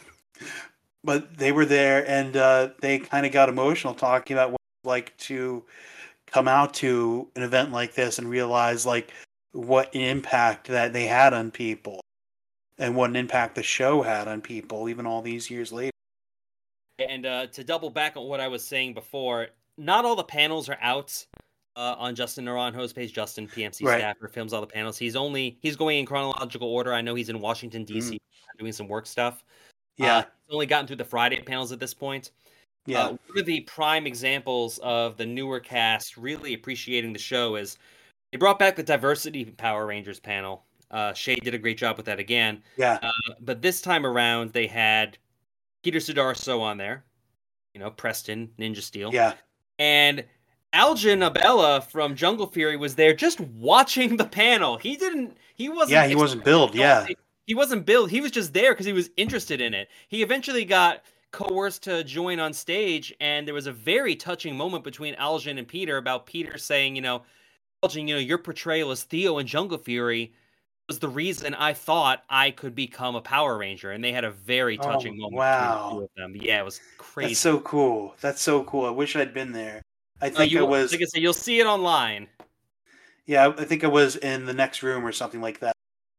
but they were there, and uh, they kind of got emotional talking about what it's like to come out to an event like this and realize like what an impact that they had on people, and what an impact the show had on people, even all these years later. And uh, to double back on what I was saying before, not all the panels are out uh, on Justin Naranjo's page. Justin, P M C Right. staffer, films all the panels. He's only he's going in chronological order. I know he's in Washington D C doing some work stuff. Yeah, Uh, he's only gotten through the Friday panels at this point. yeah, Uh, one of the prime examples of the newer cast really appreciating the show is they brought back the Diversity Power Rangers panel. Uh, Shay did a great job with that again. yeah, Uh, but this time around, they had Peter Sudarso on there. You know, Preston, Ninja Steel. yeah. And Algin Abella from Jungle Fury was there just watching the panel. He didn't, he wasn't. Yeah, he wasn't billed. Yeah, He wasn't billed. He was just there because he was interested in it. He eventually got coerced to join on stage, and there was a very touching moment between Algin and Peter about Peter saying, you know, Algin, you know, your portrayal as Theo in Jungle Fury was the reason I thought I could become a Power Ranger, and they had a very touching Oh, moment wow. between the two of them. Yeah, it was crazy. that's so cool. That's so cool. I wish I'd been there. I Uh, think you, I was. like I said, you'll see it online. Yeah, I think I was in the next room or something like that.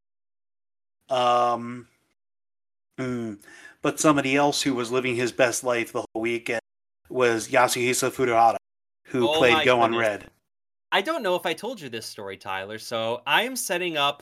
Um, hmm. But somebody else who was living his best life the whole weekend was Yasuhisa Furuhara, who Oh played my Go on goodness. Red. I don't know if I told you this story, Tyler. So I am setting up,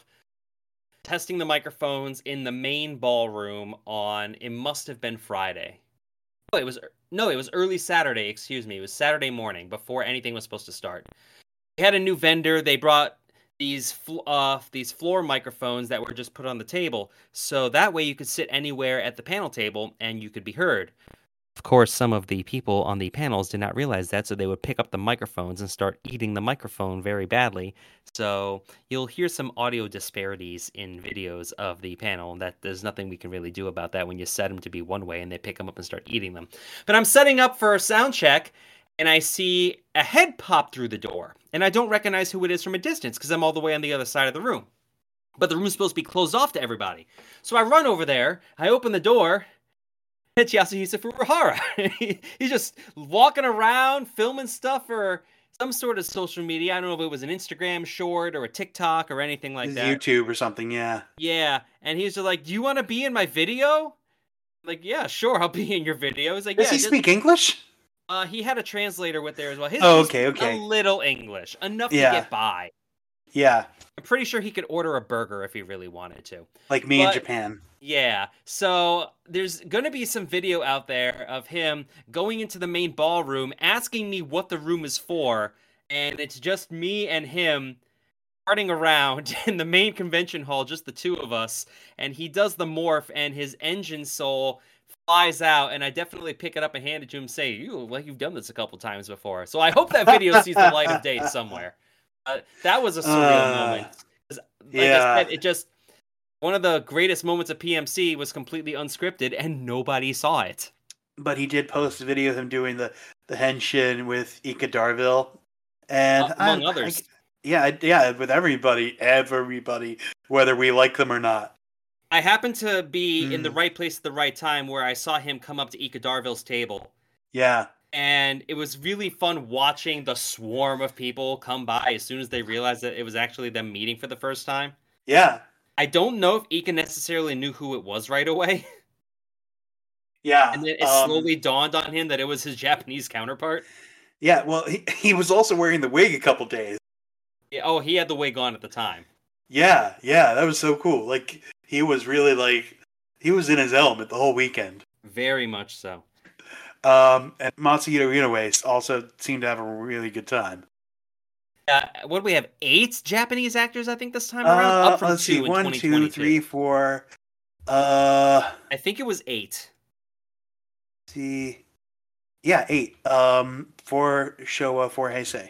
testing the microphones in the main ballroom on, it must have been Friday. Oh, it was, no, it was early Saturday, excuse me. It was Saturday morning before anything was supposed to start. They had a new vendor. They brought these fl- uh, these floor microphones that were just put on the table. So that way you could sit anywhere at the panel table and you could be heard. Of course, some of the people on the panels did not realize that, so they would pick up the microphones and start eating the microphone very badly. So you'll hear some audio disparities in videos of the panel. That there's nothing we can really do about that when you set them to be one way and they pick them up and start eating them. But I'm setting up for a sound check, and I see a head pop through the door, and I don't recognize who it is from a distance because I'm all the way on the other side of the room. But the room's supposed to be closed off to everybody. So I run over there, I open the door. It's Yasuhisa Furuhara. He's just walking around, filming stuff for some sort of social media. I don't know if it was an Instagram short or a TikTok or anything like that. YouTube or something, yeah. Yeah, and he's just like, "Do you want to be in my video?" I'm like, "Yeah, sure, I'll be in your video." He's like, Does "Yeah." he just... speak English? Uh, he had a translator with there as well. His Oh, just okay, okay. A little English, enough Yeah. to get by. Yeah, I'm pretty sure he could order a burger if he really wanted to. like me in But- Japan. Yeah, so there's going to be some video out there of him going into the main ballroom, asking me what the room is for, and it's just me and him parting around in the main convention hall, just the two of us, and he does the morph, and his engine soul flies out, and I definitely pick it up and hand it to him, say, "You look like you've done this a couple times before." So I hope that video sees the light of day somewhere. Uh, that was a surreal Uh, moment. 'Cause, Like yeah. I said, it just... One of the greatest moments of P M C was completely unscripted, and nobody saw it. But he did post a video of him doing the, the henshin with Ika Darville. And Uh, among I- others. I- yeah, yeah, with everybody, everybody, whether we like them or not. I happened to be in the Mm. right place at the right time where I saw him come up to Ika Darville's table. Yeah. And it was really fun watching the swarm of people come by as soon as they realized that it was actually them meeting for the first time. Yeah. I don't know if Ika necessarily knew who it was right away. Yeah. And then it um, slowly dawned on him that it was his Japanese counterpart. Yeah, well, he, he was also wearing the wig a couple days. Yeah, oh, he had the wig on at the time. Yeah, yeah, that was so cool. Like, he was really, like, he was in his element the whole weekend. Very much so. Um, and Matsuhiro Inoue also seemed to have a really good time. Uh, what do we have? Eight Japanese actors, I think, this time around? Uh, Up from let's two see, in one, twenty two, twenty-two. three, four. Uh, I think it was eight. see, yeah, eight. Um, four Showa, four Heisei.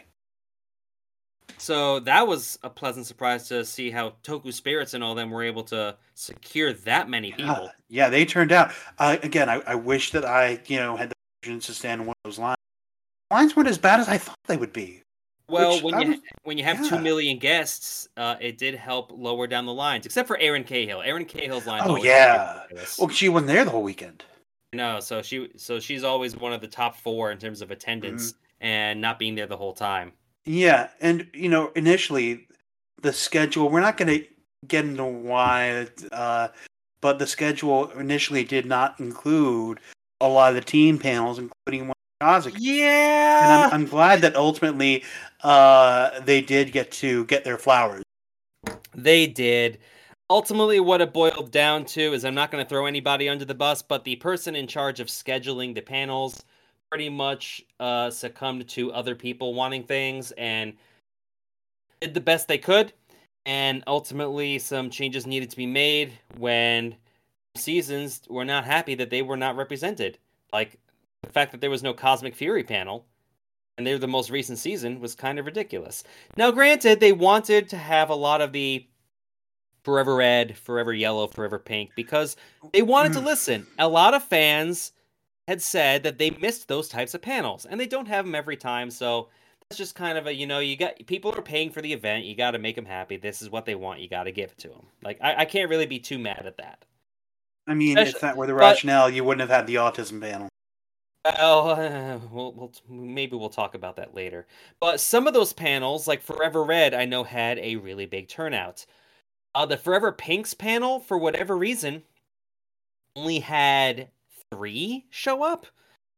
So that was a pleasant surprise to see how Toku Spirits and all them were able to secure that many people. Yeah, yeah, they turned out. Uh, again, I, I wish that I, you know, had the patience to stand in one of those lines. Lines weren't as bad as I thought they would be. Well, Which when I you was- when you have yeah. two million guests, uh, it did help lower down the lines, except for Erin Cahill. Erin Cahill's lines. Oh, always yeah. ridiculous. Well, she wasn't there the whole weekend. No, so she so she's always one of the top four in terms of attendance, Mm-hmm. and not being there the whole time. Yeah, and you know, initially the schedule, we're not going to get into why, uh, but the schedule initially did not include a lot of the team panels, including one Kazuki. Yeah. And I'm, I'm glad that ultimately uh, they did get to get their flowers. They did. Ultimately, what it boiled down to is, I'm not going to throw anybody under the bus, but the person in charge of scheduling the panels pretty much uh, succumbed to other people wanting things and did the best they could. And ultimately, some changes needed to be made when seasons were not happy that they were not represented. Like, the fact that there was no Cosmic Fury panel, and they're the most recent season, was kind of ridiculous. Now, granted, they wanted to have a lot of the Forever Red, Forever Yellow, Forever Pink, because they wanted to listen. A lot of fans had said that they missed those types of panels, and they don't have them every time, so that's just kind of a, you know, you got people are paying for the event, you got to make them happy. This is what they want, you got to give it to them. Like, I, I can't really be too mad at that. I mean, Especially- if that were the but- rationale, you wouldn't have had the autism panel. Well, uh, we'll, we'll maybe we'll talk about that later. But some of those panels, like Forever Red, I know had a really big turnout. Uh, the Forever Pinks panel, for whatever reason, only had three show up.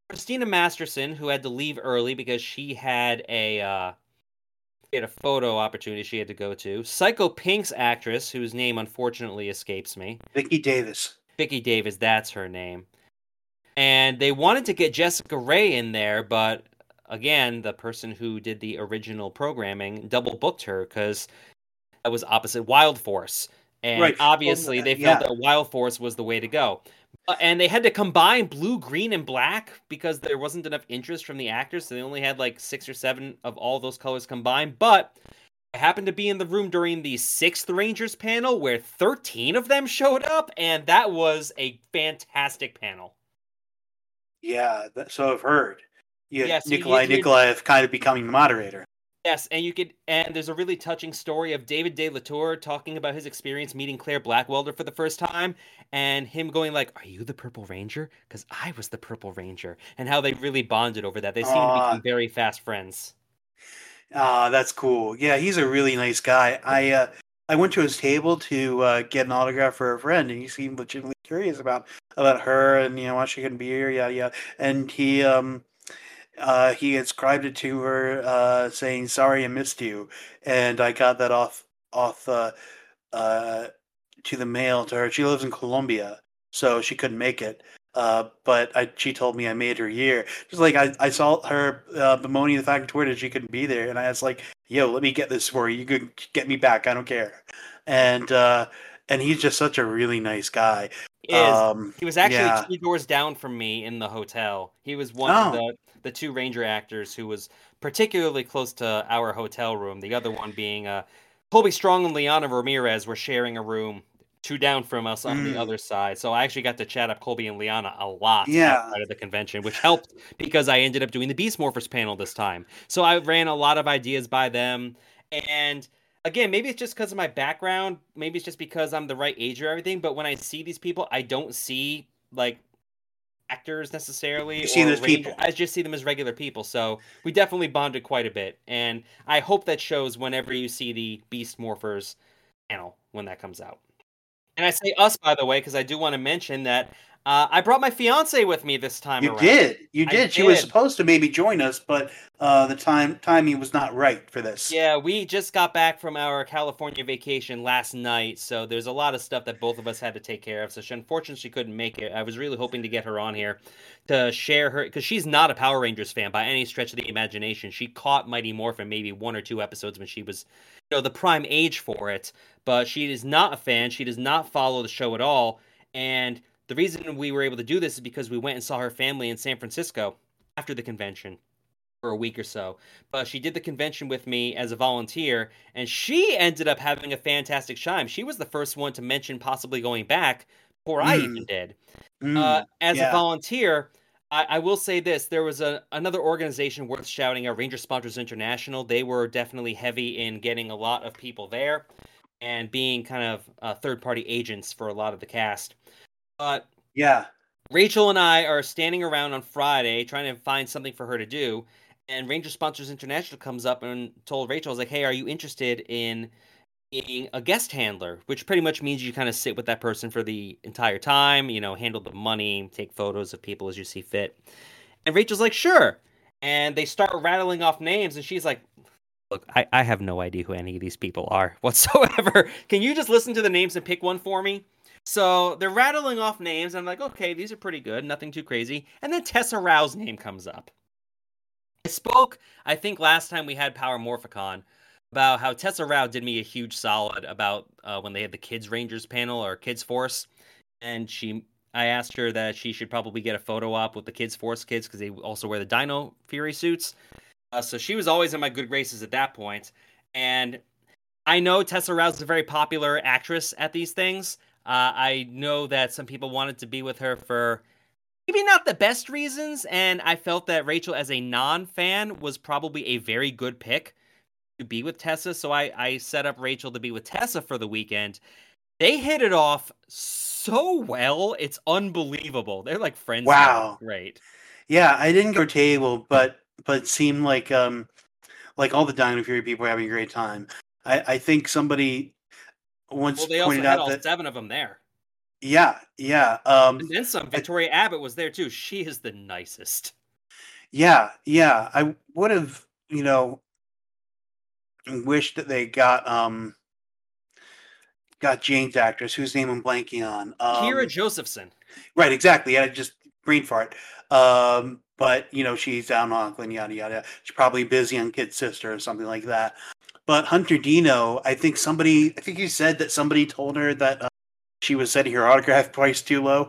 Christina Masterson, who had to leave early because she had a uh, she had a photo opportunity she had to go to. Psycho Pink's actress, whose name unfortunately escapes me. Vicky Davis. Vicky Davis, that's her name. And they wanted to get Jessica Rae in there, but again, the person who did the original programming double booked her because that was opposite Wild Force. And Right. obviously, Well, they yeah. felt that Wild Force was the way to go. Uh, and they had to combine blue, green, and black because there wasn't enough interest from the actors. So they only had like six or seven of all those colors combined. But I happened to be in the room during the sixth Rangers panel where thirteen of them showed up. And that was a fantastic panel. Yeah, that, so I've heard. You had Yes, you- Nikolai you- you- Nikolaev kind of becoming moderator. Yes, and you could, and there's a really touching story of David De La Tour talking about his experience meeting Claire Blackwelder for the first time, and him going like, "Are you the Purple Ranger? Because I was the Purple Ranger," and how they really bonded over that. They seem to Aw. become very fast friends. Ah, that's cool. Yeah, he's a really nice guy. I uh, I went to his table to uh, get an autograph for a friend, and he seemed legitimately curious about about her and you know why she couldn't be here, yeah, yeah. And he um uh he inscribed it to her, uh, saying sorry I missed you, and I got that off off uh, uh to the mail to her. She lives in Colombia, so she couldn't make it. Uh, but I, she told me I made her year. Just like I, I saw her uh, bemoaning the fact on Twitter she couldn't be there, and I was like, "Yo, let me get this for you. You could get me back. I don't care." And uh, and he's just such a really nice guy. He is Um, he was actually yeah. two doors down from me in the hotel. He was one Oh. of the the two Ranger actors who was particularly close to our hotel room. The other one being uh, Colby Strong and Liana Ramirez were sharing a room two down from us on the Mm. other side. So I actually got to chat up Colby and Liana a lot Yeah. outside of the convention, which helped because I ended up doing the Beast Morphers panel this time. So I ran a lot of ideas by them. And again, maybe it's just because of my background. Maybe it's just because I'm the right age or everything. But when I see these people, I don't see like actors necessarily. You see them or as Ranger- people. I just see them as regular people. So we definitely bonded quite a bit. And I hope that shows whenever you see the Beast Morphers panel when that comes out. And I say us, by the way, because I do want to mention that uh, I brought my fiance with me this time You around. did. You I did. She was did. supposed to maybe join us, but uh, the time timing was not right for this. Yeah, we just got back from our California vacation last night, so there's a lot of stuff that both of us had to take care of. So she, unfortunately, she couldn't make it. I was really hoping to get her on here to share her, because she's not a Power Rangers fan by any stretch of the imagination. She caught Mighty Morphin maybe one or two episodes when she was, you know, the prime age for it, but she is not a fan. She does not follow the show at all, and the reason we were able to do this is because we went and saw her family in San Francisco after the convention for a week or so. But she did the convention with me as a volunteer, and she ended up having a fantastic time. She was the first one to mention possibly going back before I Mm. even did. Mm, Uh, as yeah. a volunteer, I, I will say this. There was a, another organization worth shouting out, Ranger Sponsors International. They were definitely heavy in getting a lot of people there and being kind of uh, third-party agents for a lot of the cast. But Yeah. Rachel and I are standing around on Friday trying to find something for her to do, and Ranger Sponsors International comes up and told Rachel, I was like, hey, are you interested in being a guest handler? Which pretty much means you kind of sit with that person for the entire time, you know, handle the money, take photos of people as you see fit. And Rachel's like, sure. And they start rattling off names, and she's like, look, I, I have no idea who any of these people are whatsoever. Can you just listen to the names and pick one for me? So they're rattling off names. And I'm like, okay, these are pretty good. Nothing too crazy. And then Tessa Rao's name comes up. I spoke, I think last time we had Power Morphicon, about how Tessa Rao did me a huge solid about uh, when they had the Kids Rangers panel or Kids Force. And she, I asked her that she should probably get a photo op with the Kids Force kids because they also wear the Dino Fury suits. Uh, so she was always in my good graces at that point. And I know Tessa Rao's a very popular actress at these things. Uh, I know that some people wanted to be with her for maybe not the best reasons, and I felt that Rachel, as a non-fan, was probably a very good pick to be with Tessa, so I, I set up Rachel to be with Tessa for the weekend. They hit it off so well, it's unbelievable. They're like friends. Wow. Now. Great. Yeah, I didn't go to table, but but it seemed like um like all the Dino Fury people were having a great time. I, I think somebody once Well, they also pointed had out all that seven of them there. yeah, yeah. Um And then some. Victoria Abbott was there too. She is the nicest. Yeah, yeah. I would have, you know, wished that they got um got Jane's actress, whose name I'm blanking on. Kira Um, Josephson. right, exactly. I just brain fart. Um, but you know, she's down in Auckland, yada yada. She's probably busy on Kid's Sister or something like that. But Hunter Dino, I think somebody, I think you said that somebody told her that uh, she was setting her autograph price too low.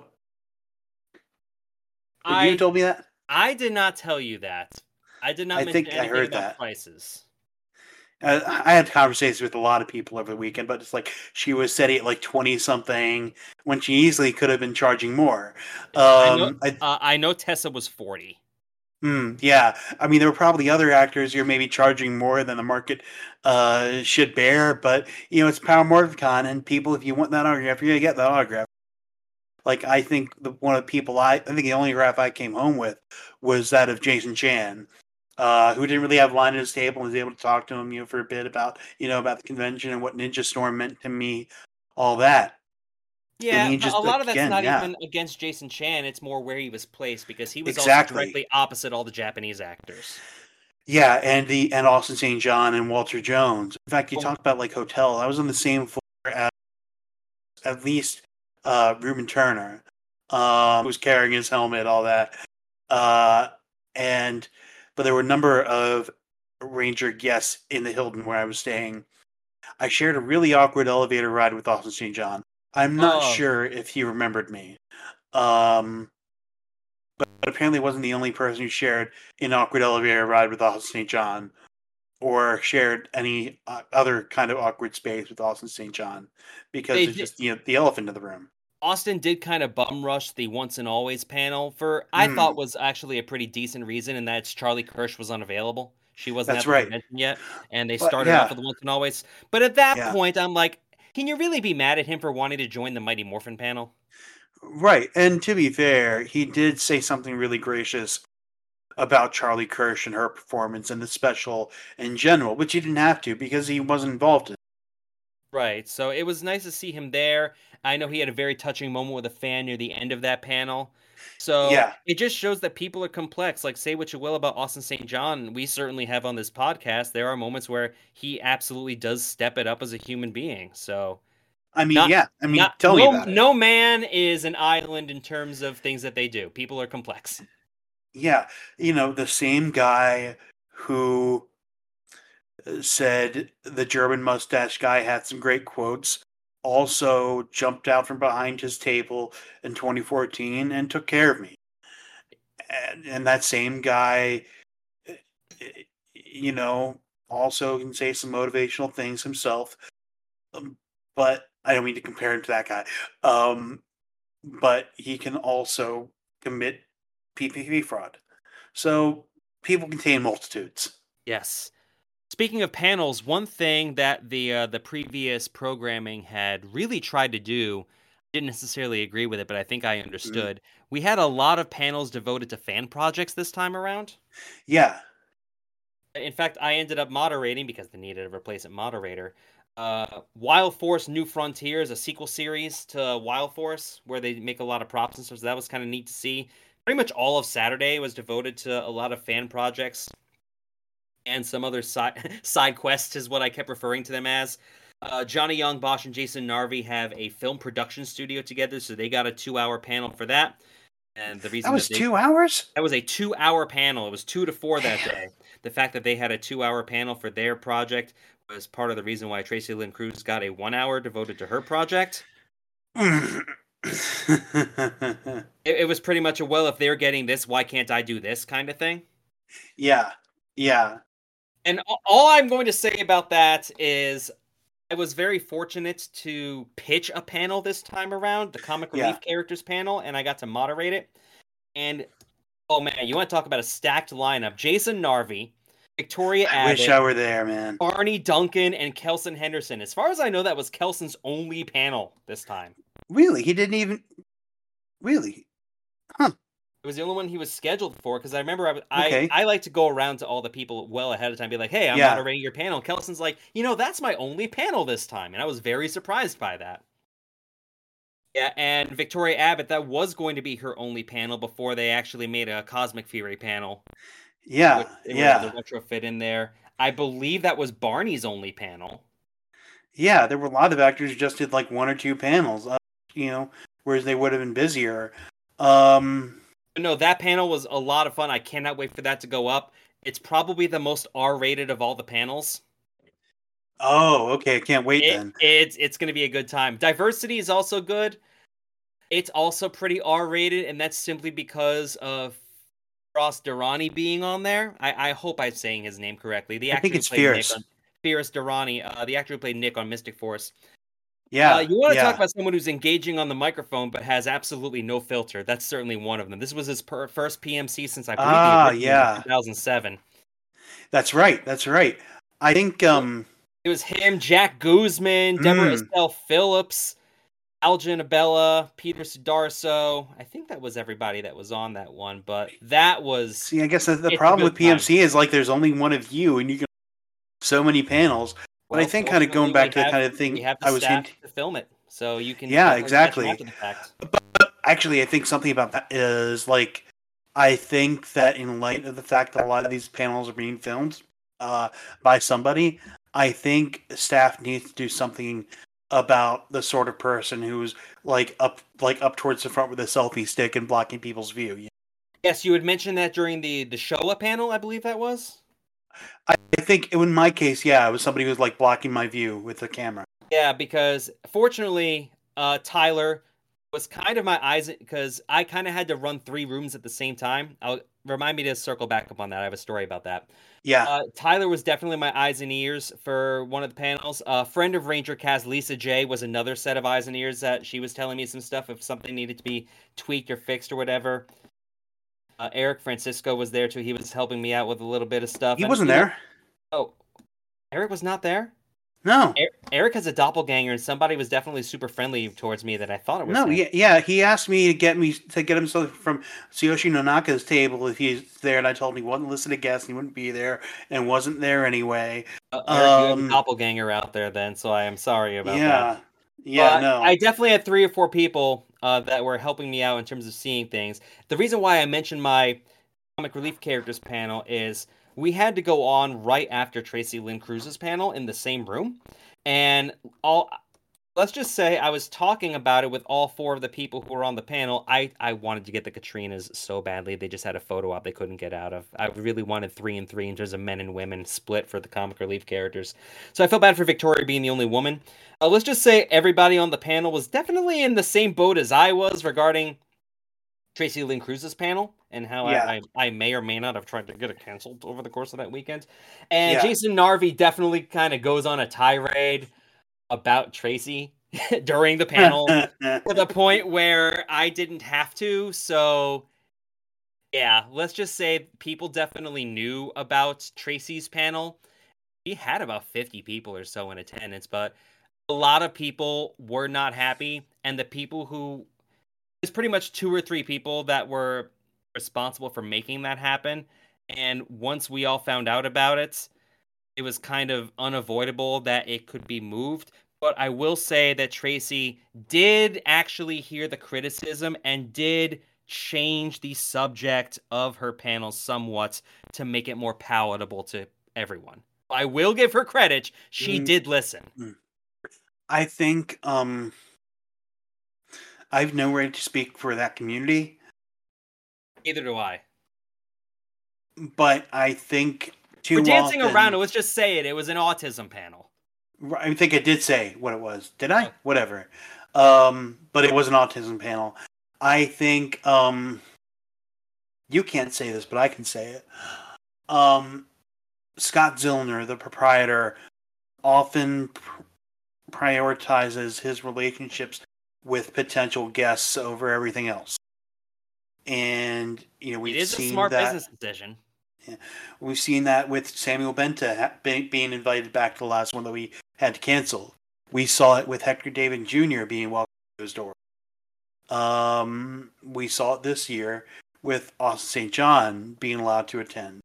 Or I you told me that? I did not tell you that. I did not I mention think I anything heard about that. prices. Uh, I had conversations with a lot of people over the weekend, but it's like she was setting it like twenty something when she easily could have been charging more. I know. Um, I, Uh, I know Tessa was forty. Hmm, yeah, I mean there were probably other actors you're maybe charging more than the market uh, should bear, but you know it's Power Mordecon, and people, if you want that autograph, you're gonna get that autograph. Like I think the, one of the people I I think the only graph I came home with was that of Jason Chan, uh, who didn't really have a line at his table and was able to talk to him, you know, for a bit about you know about the convention and what Ninja Storm meant to me, all that. And Yeah, he but a just lot like of that's again, not yeah, even against Jason Chan. It's more where he was placed because he was also exactly. directly opposite all the Japanese actors. Yeah, and the and Austin Saint John and Walter Jones. In fact, you Well, talked about like Hotel. I was on the same floor as at least uh, Reuben Turner, um, who was carrying his helmet, all that. Uh, and but there were a number of Ranger guests in the Hilton where I was staying. I shared a really awkward elevator ride with Austin Saint John. I'm not oh, sure if he remembered me. Um, but apparently wasn't the only person who shared an awkward elevator ride with Austin Saint John, or shared any uh, other kind of awkward space with Austin Saint John, because they it's did. just you know the elephant in the room. Austin did kind of bum rush the Once and Always panel for I thought Mm, was actually a pretty decent reason, and that's Charlie Kirsch was unavailable. She wasn't that's at the right. convention yet, and they But started off yeah, with the Once and Always. But at that yeah, point, I'm like, can you really be mad at him for wanting to join the Mighty Morphin panel? right. And to be fair, he did say something really gracious about Charlie Kirsch and her performance and the special in general, which he didn't have to because he wasn't involved in it. Right. So it was nice to see him there. I know he had a very touching moment with a fan near the end of that panel. So Yeah, it just shows that people are complex. Like, say what you will about Austin Saint John. We certainly have on this podcast. There are moments where he absolutely does step it up as a human being. So I mean, not yeah, I mean, not tell me no about it. no man is an island in terms of things that they do. People are complex. Yeah, you know, the same guy who said the German mustache guy had some great quotes, also jumped out from behind his table in twenty fourteen and took care of me. And, and that same guy, you know, also can say some motivational things himself. Um, but I don't mean to compare him to that guy. Um, but he can also commit P P P fraud. So people contain multitudes. Yes. Speaking of panels, one thing that the uh, the previous programming had really tried to do, didn't necessarily agree with it, but I think I Mhm. understood. We had a lot of panels devoted to fan projects this time around. Yeah. In fact, I ended up moderating because they needed a replacement moderator. Uh, Wild Force New Frontiers, a sequel series to Wild Force, where they make a lot of props and stuff. So that was kind of neat to see. Pretty much all of Saturday was devoted to a lot of fan projects and some other side side quests is what I kept referring to them as. Uh, Johnny Young, Bosch, and Jason Narvi have a film production studio together, so they got a two-hour panel for that. And the That reason was that they two hours? that was a two-hour panel. It was two to four that Damn. day. The fact that they had a two-hour panel for their project was part of the reason why Tracy Lynn Cruz got a one-hour devoted to her project. It, it was pretty much a, well, if they're getting this, why can't I do this kind of thing? Yeah. Yeah. And a- all I'm going to say about that is I was very fortunate to pitch a panel this time around, the Comic Yeah. Relief Characters panel, and I got to moderate it. And, oh man, you want to talk about a stacked lineup. Jason Narvi, Victoria I wish Abbott, I were there, man. Arnie Duncan, and Kelson Henderson. As far as I know, that was Kelson's only panel this time. Really? He didn't even. Really? It was the only one he was scheduled for, because I remember I, was- I Okay. I like to go around to all the people well ahead of time, be like, hey, I'm Yeah. moderating your panel. Kelson's like, you know, that's my only panel this time, and I was very surprised by that. Yeah, and Victoria Abbott, that was going to be her only panel before they actually made a Cosmic Fury panel, Yeah, which they were able yeah, to retrofit in there. I believe that was Barney's only panel. yeah. There were a lot of actors who just did like one or two panels, uh, you know, whereas they would have been busier. Um, No, that panel was a lot of fun. I cannot wait for that to go up. It's probably the most R-rated of all the panels. oh, okay. I can't wait It, then. it's it's going to be a good time. Diversity is also good. It's also pretty R-rated, and that's simply because of Ross Durrani being on there. I, I hope I'm saying his name correctly. The I actor think who it's played Nick Fierce. on Fierce Durrani, uh, the actor who played Nick on Mystic Force. Yeah, Uh, you want to yeah. talk about someone who's engaging on the microphone but has absolutely no filter. That's certainly one of them. This was his per- first P M C since I believe Ah, the original yeah. in two thousand seven. That's right. That's right. I think. Um, It was him, Jack Guzman, Deborah Mm. Estelle Phillips, Aljan Abella, Peter Sudarso. I think that was everybody that was on that one, but that was see, I guess the, the It's a problem good with P M C is like there's only one of you, and you can so many panels. But I Well, think kind of going fortunately, back we to the have- kind of thing we have the I was staff hinting. to film it, so you can Yeah, definitely catch them exactly. after the fact. Actually, I think something about that is like I think that in light of the fact that a lot of these panels are being filmed uh, by somebody, I think staff needs to do something about the sort of person who's like up like up towards the front with a selfie stick and blocking people's view. You Yes, you had mentioned that during the the Showa panel, I believe that was. I think in my case, yeah, it was somebody who was like blocking my view with the camera. Yeah, because fortunately, uh, Tyler was kind of my eyes because I kind of had to run three rooms at the same time. I'll remind me to circle back up on that. I have a story about that. Yeah, Uh, Tyler was definitely my eyes and ears for one of the panels. A uh, friend of Ranger Cast, Lisa J, was another set of eyes and ears that she was telling me some stuff if something needed to be tweaked or fixed or whatever. Uh, Eric Francisco was there too. He was helping me out with a little bit of stuff. he And, wasn't you know- there. oh, Eric was not there? No, Er- Eric has a doppelganger, and somebody was definitely super friendly towards me that I thought it was no, him. yeah, yeah. He asked me to get me to get him something from Tsuyoshi Nonaka's table if he's there, and I told him he wasn't listed a guest, and he wouldn't be there, and wasn't there anyway. Uh, Eric, you have Um, a doppelganger out there then, so I am sorry about that. yeah, yeah, But no, I definitely had three or four people uh, that were helping me out in terms of seeing things. The reason why I mentioned my comic relief characters panel is we had to go on right after Tracy Lynn Cruz's panel in the same room. And all let's just say I was talking about it with all four of the people who were on the panel. I, I wanted to get the Katrinas so badly. They just had a photo op they couldn't get out of. I really wanted three and three in terms of men and women split for the comic relief characters. So I felt bad for Victoria being the only woman. Uh, let's just say everybody on the panel was definitely in the same boat as I was regarding Tracy Lynn Cruz's panel and how Yeah. I, I, I may or may not have tried to get it canceled over the course of that weekend. And Yeah. Jason Narvi definitely kind of goes on a tirade about Tracy during the panel to the point where I didn't have to. So, yeah, let's just say people definitely knew about Tracy's panel. He had about fifty people or so in attendance, but a lot of people were not happy. And the people who, there's pretty much two or three people that were responsible for making that happen. And once we all found out about it, it was kind of unavoidable that it could be moved. But I will say that Tracy did actually hear the criticism and did change the subject of her panel somewhat to make it more palatable to everyone. I will give her credit. She Mm. did listen. I think um, I've no right to speak for that community, Neither do I. but I think too We're dancing often, around it. Let's just say it. It was an autism panel. I think I did say what it was. Did I? Whatever. Um, but it was an autism panel. I think um, you can't say this, but I can say it. Um, Scott Zillner, the proprietor, often pr- prioritizes his relationships with potential guests over everything else. And you know, we've It is a seen smart that. business decision. We've seen that with Samuel Benta ha- be- being invited back to the last one that we had to cancel. We saw it with Hector David Junior being welcomed to his door. Um, we saw it this year with Austin Saint John being allowed to attend.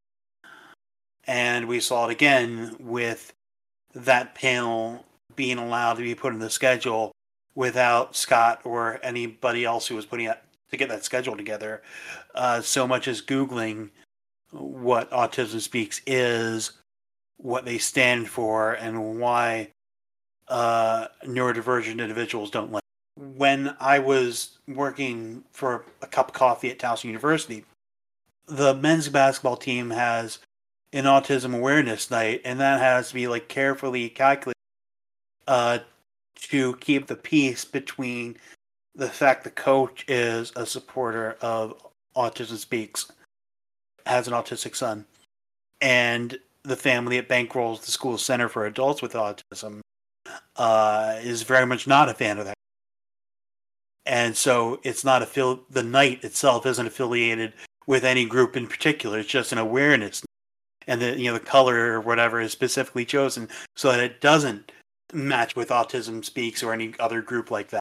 And we saw it again with that panel being allowed to be put in the schedule without Scott or anybody else who was putting it to get that schedule together, uh, so much as Googling what Autism Speaks is, what they stand for, and why uh, neurodivergent individuals don't like. When I was working for a cup of coffee at Towson University, the men's basketball team has an autism awareness night, and that has to be like carefully calculated uh, to keep the peace between the fact the coach is a supporter of Autism Speaks, has an autistic son, and the family that bankrolls the school center for adults with autism uh, is very much not a fan of that. And so it's not affili- the night itself isn't affiliated with any group in particular. It's just an awareness. And the you know the color or whatever is specifically chosen so that it doesn't match with Autism Speaks or any other group like that.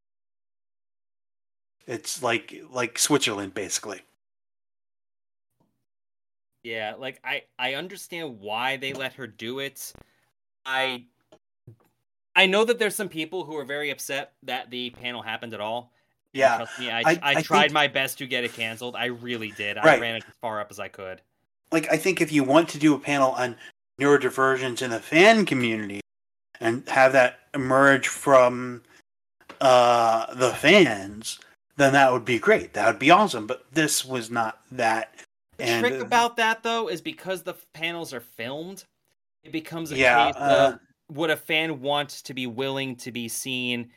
It's like like Switzerland, basically. Yeah, like I, I understand why they let her do it. I I know that there's some people who are very upset that the panel happened at all. Yeah, trust me, I I, I, I tried think, my best to get it canceled. I really did. I Right. ran it as far up as I could. like I think if you want to do a panel on neurodivergence in the fan community and have that emerge from uh, the fans, then that would be great. That would be awesome. But this was not that. The And trick about that, though, is because the panels are filmed, it becomes a Yeah, case uh, of would a fan want to be willing to be seen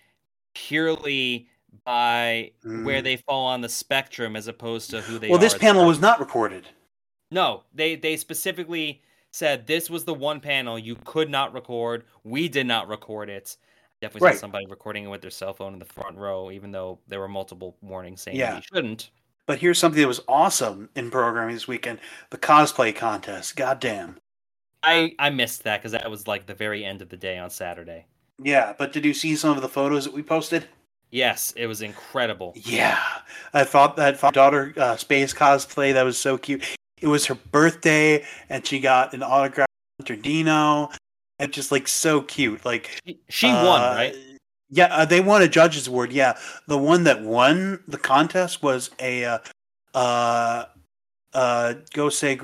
purely by where Mm. they fall on the spectrum as opposed to who they well, are. this as panel person. was not recorded. No, they, they specifically said this was the one panel you could not record. We did not record it. Definitely Right. saw somebody recording it with their cell phone in the front row, even though there were multiple warnings saying Yeah. you shouldn't. But here's something that was awesome in programming this weekend: the cosplay contest. Goddamn. I, I missed that because that was like the very end of the day on Saturday. Yeah, but did you see some of the photos that we posted? Yes, it was incredible. Yeah, I thought that daughter uh, space cosplay that was so cute. It was her birthday, and she got an autograph from Hunter Dino, and just like so cute. Like She, she won, uh, right? Yeah, uh, they won a judges award. Yeah, the one that won the contest was a uh, uh, uh, Go Say,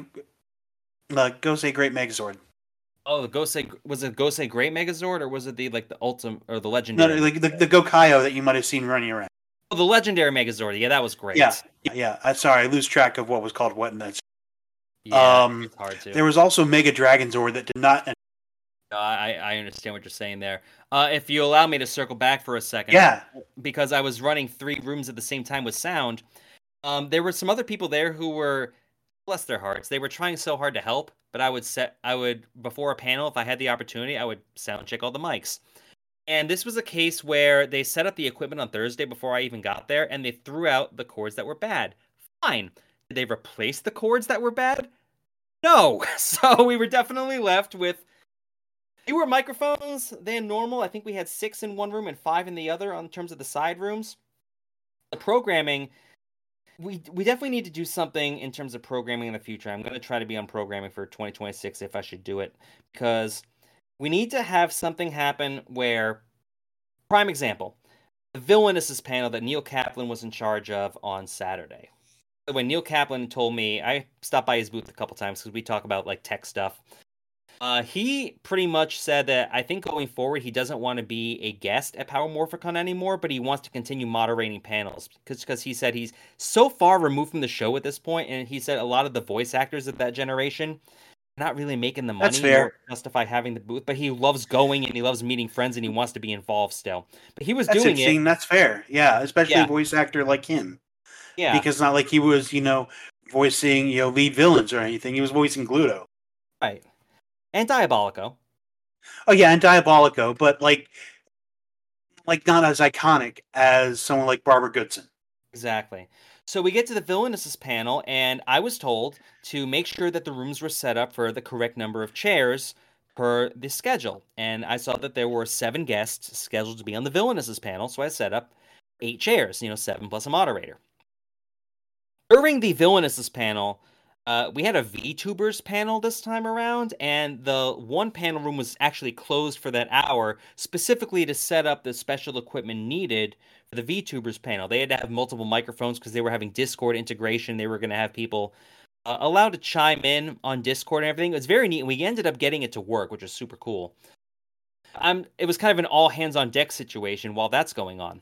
uh, Go Say Great Megazord. Oh, the Gosei was it Gosei Great Megazord or was it the like the ultimate or the No, legendary? no, like the the Gokaio that you might have seen running around. Oh, the legendary Megazord. Yeah, that was great. Yeah, yeah. I'm sorry, I lose track of what was called what in that. Yeah, Um, it's hard to. There was also Mega Dragonzord that did not. No, I I understand what you're saying there. Uh, if you allow me to circle back for a second, Yeah, because I was running three rooms at the same time with sound. Um, there were some other people there who were, bless their hearts, they were trying so hard to help. But I would set, I would before a panel, if I had the opportunity, I would sound check all the mics. And this was a case where they set up the equipment on Thursday before I even got there, and they threw out the cords that were bad. Fine. Did they replace the cords that were bad? No. So we were definitely left with fewer microphones than normal. I think we had six in one room and five in the other on terms of the side rooms. The programming, we we definitely need to do something in terms of programming in the future. I'm going to try to be on programming for twenty twenty-six if I should do it, because we need to have something happen where, prime example, the Villainous panel that Neil Kaplan was in charge of on Saturday. When Neil Kaplan told me, I stopped by his booth a couple times because we talk about like tech stuff. Uh, he pretty much said that I think going forward he doesn't want to be a guest at Power Morphicon anymore, but he wants to continue moderating panels because because he said he's so far removed from the show at this point, and he said a lot of the voice actors of that generation are not really making the money That's fair. to justify having the booth, but he loves going and he loves meeting friends and he wants to be involved still. But he was that's doing interesting. it. That's fair. Yeah, especially Yeah. a voice actor like him, Yeah, because it's not like he was, you know, voicing you know lead villains or anything. He was voicing Gluto. right. And Diabolico. Oh yeah, and Diabolico, but like, like not as iconic as someone like Barbara Goodson. Exactly. So we get to the Villainous panel, and I was told to make sure that the rooms were set up for the correct number of chairs per the schedule. And I saw that there were seven guests scheduled to be on the Villainous panel, so I set up eight chairs, you know, seven plus a moderator. During the Villainous panel, Uh, we had a VTubers panel this time around, and the one panel room was actually closed for that hour, specifically to set up the special equipment needed for the VTubers panel. They had to have multiple microphones because they were having Discord integration. They were going to have people uh, allowed to chime in on Discord and everything. It was very neat, and we ended up getting it to work, which was super cool. Um, it was kind of an all hands on deck situation while that's going on.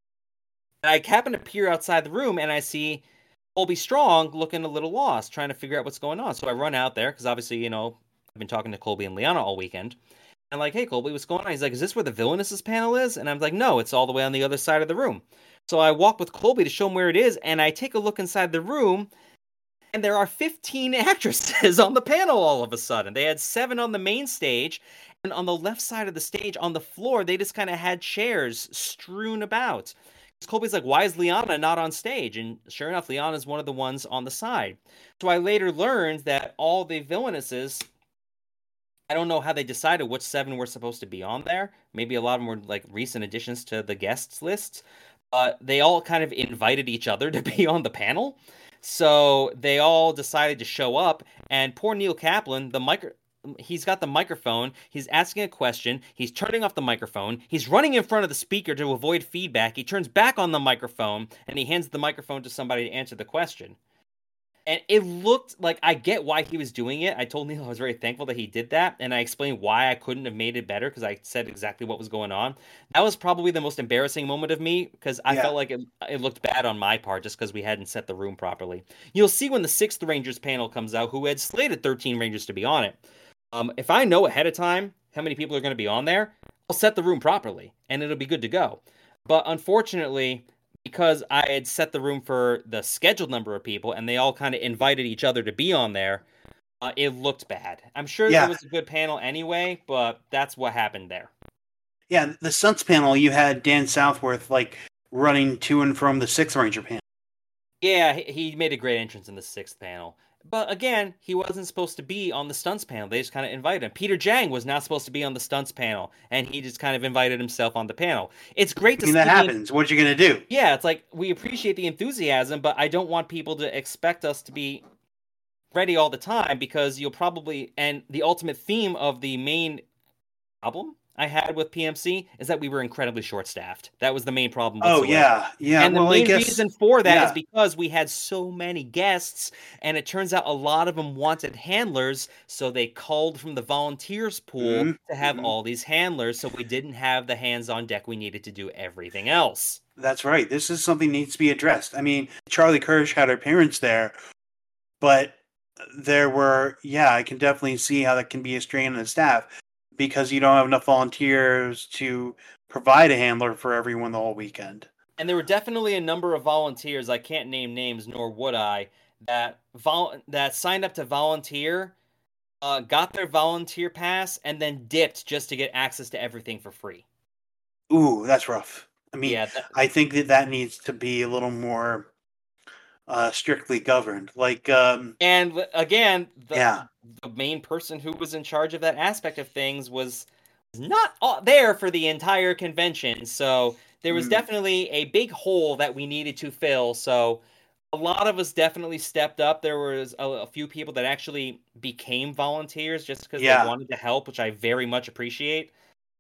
And I happen to peer outside the room, and I see Colby Strong looking a little lost, trying to figure out what's going on. So I run out there, because obviously, you know, I've been talking to Colby and Liana all weekend. And I'm like, hey, Colby, what's going on? He's like, is this where the Villainous panel is? And I'm like, no, it's all the way on the other side of the room. So I walk with Colby to show him where it is, and I take a look inside the room, and there are fifteen actresses on the panel all of a sudden. They had seven on the main stage, and on the left side of the stage, on the floor, they just kind of had chairs strewn about. Colby's like, why is Liana not on stage? And sure enough, Liana's one of the ones on the side. So I later learned that all the Villainesses, I don't know how they decided which seven were supposed to be on there. Maybe a lot of them were like recent additions to the guests list. Uh, they all kind of invited each other to be on the panel. So they all decided to show up. And poor Neil Kaplan, the micro... he's got the microphone, he's asking a question, he's turning off the microphone, he's running in front of the speaker to avoid feedback, he turns back on the microphone, and he hands the microphone to somebody to answer the question. And it looked like, I get why he was doing it. I told Neil I was very thankful that he did that, and I explained why I couldn't have made it better, because I said exactly what was going on. That was probably the most embarrassing moment of me, because I yeah. felt like it, it looked bad on my part, just because we hadn't set the room properly. You'll see when the sixth Rangers panel comes out, who had slated thirteen Rangers to be on it. Um, if I know ahead of time how many people are going to be on there, I'll set the room properly, and it'll be good to go. But unfortunately, because I had set the room for the scheduled number of people, and they all kind of invited each other to be on there, uh, it looked bad. I'm sure yeah. it was a good panel anyway, but that's what happened there. Yeah, the Stunts panel, you had Dan Southworth like running to and from the sixth Ranger panel. Yeah, he made a great entrance in the sixth panel. But again, he wasn't supposed to be on the Stunts panel. They just kind of invited him. Peter Jang was not supposed to be on the Stunts panel, and he just kind of invited himself on the panel. It's great to I mean, see that happens. What you gonna do? Yeah, it's like, we appreciate the enthusiasm, but I don't want people to expect us to be ready all the time, because you'll probably... And the ultimate theme of the main problem I had with P M C is that we were incredibly short-staffed. That was the main problem. Oh, yeah. Yeah. And the well, main guess, reason for that yeah. is because we had so many guests, and it turns out a lot of them wanted handlers, so they culled from the volunteers pool mm-hmm. to have mm-hmm. all these handlers, so we didn't have the hands on deck we needed to do everything else. That's right. This is something that needs to be addressed. I mean, Charlie Kirsch had her parents there, but there were, yeah, I can definitely see how that can be a strain on the staff, because you don't have enough volunteers to provide a handler for everyone the whole weekend. And there were definitely a number of volunteers, I can't name names, nor would I, that vol- that signed up to volunteer, uh, got their volunteer pass, and then dipped just to get access to everything for free. Ooh, that's rough. I mean, yeah, that- I think that that needs to be a little more uh, strictly governed. Like, um, and again, the, yeah. the main person who was in charge of that aspect of things was not there for the entire convention, so there was mm. definitely a big hole that we needed to fill. So a lot of us definitely stepped up. There was a, a few people that actually became volunteers just because yeah. they wanted to help, which I very much appreciate.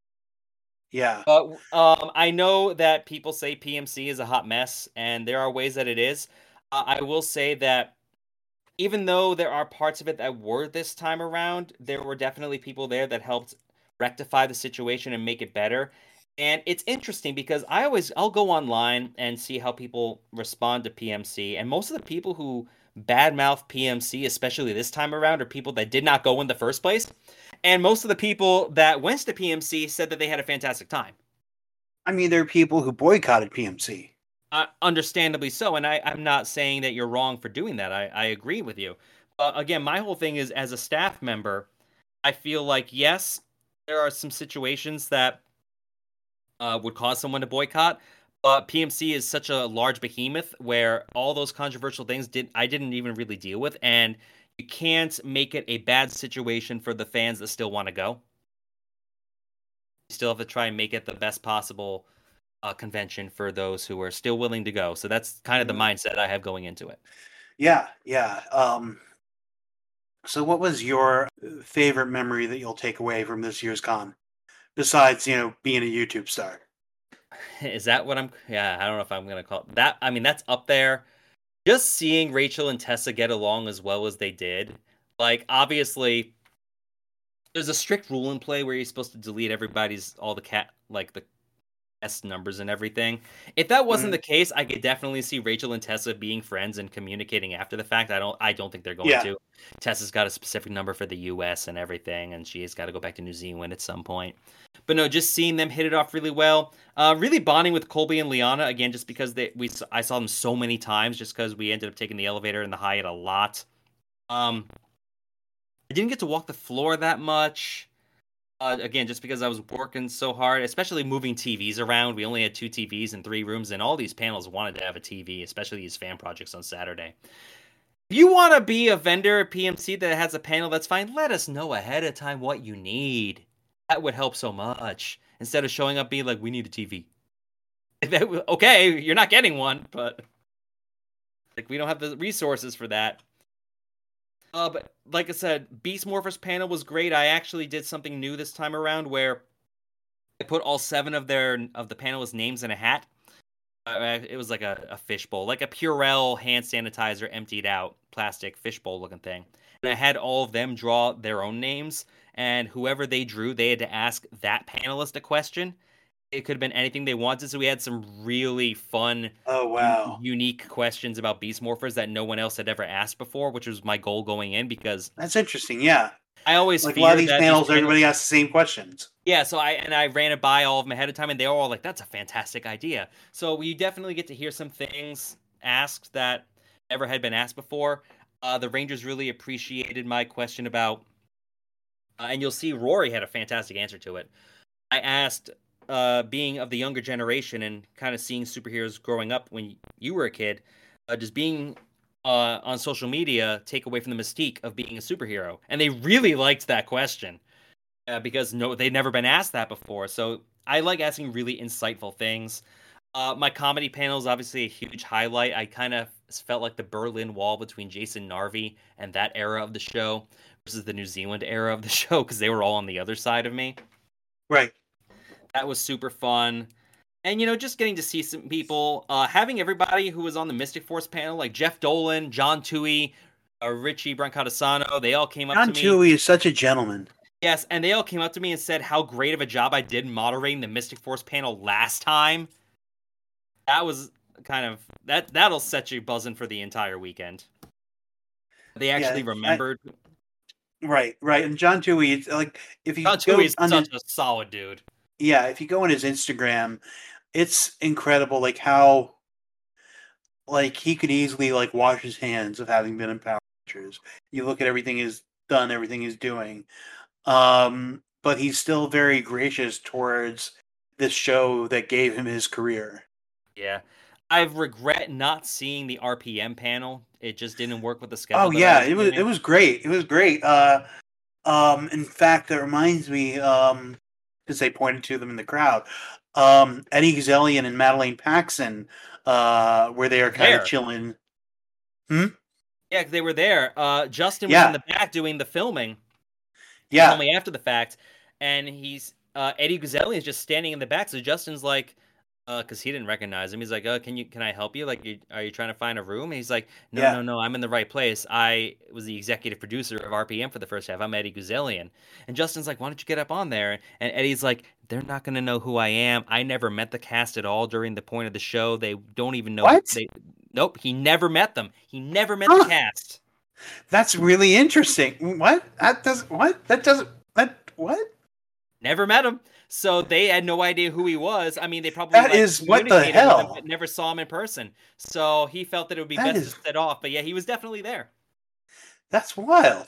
Yeah. But um, I know that people say P M C is a hot mess, and there are ways that it is. Uh, I will say that even though there are parts of it that were this time around, there were definitely people there that helped rectify the situation and make it better. And it's interesting because I always, I'll go online and see how people respond to P M C. And most of the people who badmouth P M C, especially this time around, are people that did not go in the first place. And most of the people that went to P M C said that they had a fantastic time. I mean, there are people who boycotted P M C. Uh, understandably so, and I, I'm not saying that you're wrong for doing that. I, I agree with you. But again, my whole thing is, as a staff member, I feel like, yes, there are some situations that uh, would cause someone to boycott, but P M C is such a large behemoth where all those controversial things did I didn't even really deal with, and you can't make it a bad situation for the fans that still want to go. You still have to try and make it the best possible Uh, convention for those who are still willing to go. So that's kind of the mindset I have going into it. Yeah, yeah. Um, So, what was your favorite memory that you'll take away from this year's con, besides you know being a YouTube star? Is that what I'm? Yeah, I don't know if I'm gonna call it that. I mean, that's up there. Just seeing Rachel and Tessa get along as well as they did. Like, obviously, there's a strict rule in play where you're supposed to delete everybody's all the cat like the S numbers and everything. If that wasn't Mhm. the case, I could definitely see Rachel and Tessa being friends and communicating after the fact. I don't. I don't think they're going Yeah. to. Tessa's got a specific number for the U S and everything, and she's got to go back to New Zealand at some point. But no, just seeing them hit it off really well. Uh, really bonding with Colby and Liana again, just because they we I saw them so many times, just because we ended up taking the elevator and the Hyatt a lot. Um, I didn't get to walk the floor that much. Uh, again, just because I was working so hard, especially moving T Vs around. We only had two T Vs in three rooms, and all these panels wanted to have a T V, especially these fan projects on Saturday. If you want to be a vendor at P M C that has a panel, that's fine. Let us know ahead of time what you need. That would help so much. Instead of showing up being like, we need a T V. Okay, you're not getting one, but like we don't have the resources for that. Uh, but like I said, Beast Morphers panel was great. I actually did something new this time around where I put all seven of their of the panelists' names in a hat. Uh, it was like a, a fishbowl, like a Purell hand sanitizer emptied out plastic fishbowl looking thing. And I had all of them draw their own names, and whoever they drew, they had to ask that panelist a question. It could have been anything they wanted, so we had some really fun, Oh wow, u- unique questions about Beast Morphers that no one else had ever asked before, which was my goal going in, because that's interesting. Yeah, I always like a lot of feared these that panels, panels- everybody asks the same questions. Yeah, so I and I ran it by all of them ahead of time, and they were all like, "That's a fantastic idea." So you definitely get to hear some things asked that never had been asked before. Uh, the Rangers really appreciated my question about, uh, and you'll see Rory had a fantastic answer to it. I asked, uh, being of the younger generation and kind of seeing superheroes growing up when you were a kid, uh, does being uh, on social media take away from the mystique of being a superhero? And they really liked that question. Uh, because no, they'd never been asked that before. So I like asking really insightful things. Uh, my comedy panel is obviously a huge highlight. I kind of felt like the Berlin Wall between Jason Narvi and that era of the show versus the New Zealand era of the show, because they were all on the other side of me. Right. That was super fun. And, you know, just getting to see some people, uh, having everybody who was on the Mystic Force panel, like Jeff Dolan, John Tui, uh, Richie Brancatisano, they all came up John to me. Tui is such a gentleman. Yes, and they all came up to me and said how great of a job I did moderating the Mystic Force panel last time. That was kind of that that'll set you buzzing for the entire weekend. They actually Yeah, remembered. I, right, right. And John Tui, it's like if you John go Tui is on such his, a solid dude. yeah, if you go on his Instagram, it's incredible. Like how, like he could easily like wash his hands of having been in Power Rangers. You look at everything he's done, everything he's doing. Um, but he's still very gracious towards this show that gave him his career. Yeah. I regret not seeing the R P M panel. It just didn't work with the schedule. Oh that yeah, I it was doing. it was great. It was great. Uh, um, in fact, that reminds me, um, because they pointed to them in the crowd, um, Eddie Gazelian and Madeleine Paxson, uh, where they are kind There. of chilling. Hmm. Yeah, 'cause they were there. Uh, Justin was Yeah. in the back doing the filming. Yeah. Only after the fact, and he's uh, Eddie Guzzelli is just standing in the back. So Justin's like, uh, because he didn't recognize him. He's like, "Oh, can you can I help you? Like, you, are you trying to find a room?" And he's like, "No, Yeah. no, no, I'm in the right place. I was the executive producer of R P M for the first half. I'm Eddie Guzzellian." And Justin's like, "Why don't you get up on there?" And Eddie's like, "They're not gonna know who I am. I never met the cast at all during the point of the show. They don't even know." What? They, nope, he never met them. He never met Huh. the cast. That's really interesting. What? That does what? That doesn't that what? Never met him. So they had no idea who he was. I mean, they probably That like, is- what the communicated with him, hell? but never saw him in person. So he felt that it would be That best is- to set off. But yeah, he was definitely there. That's wild.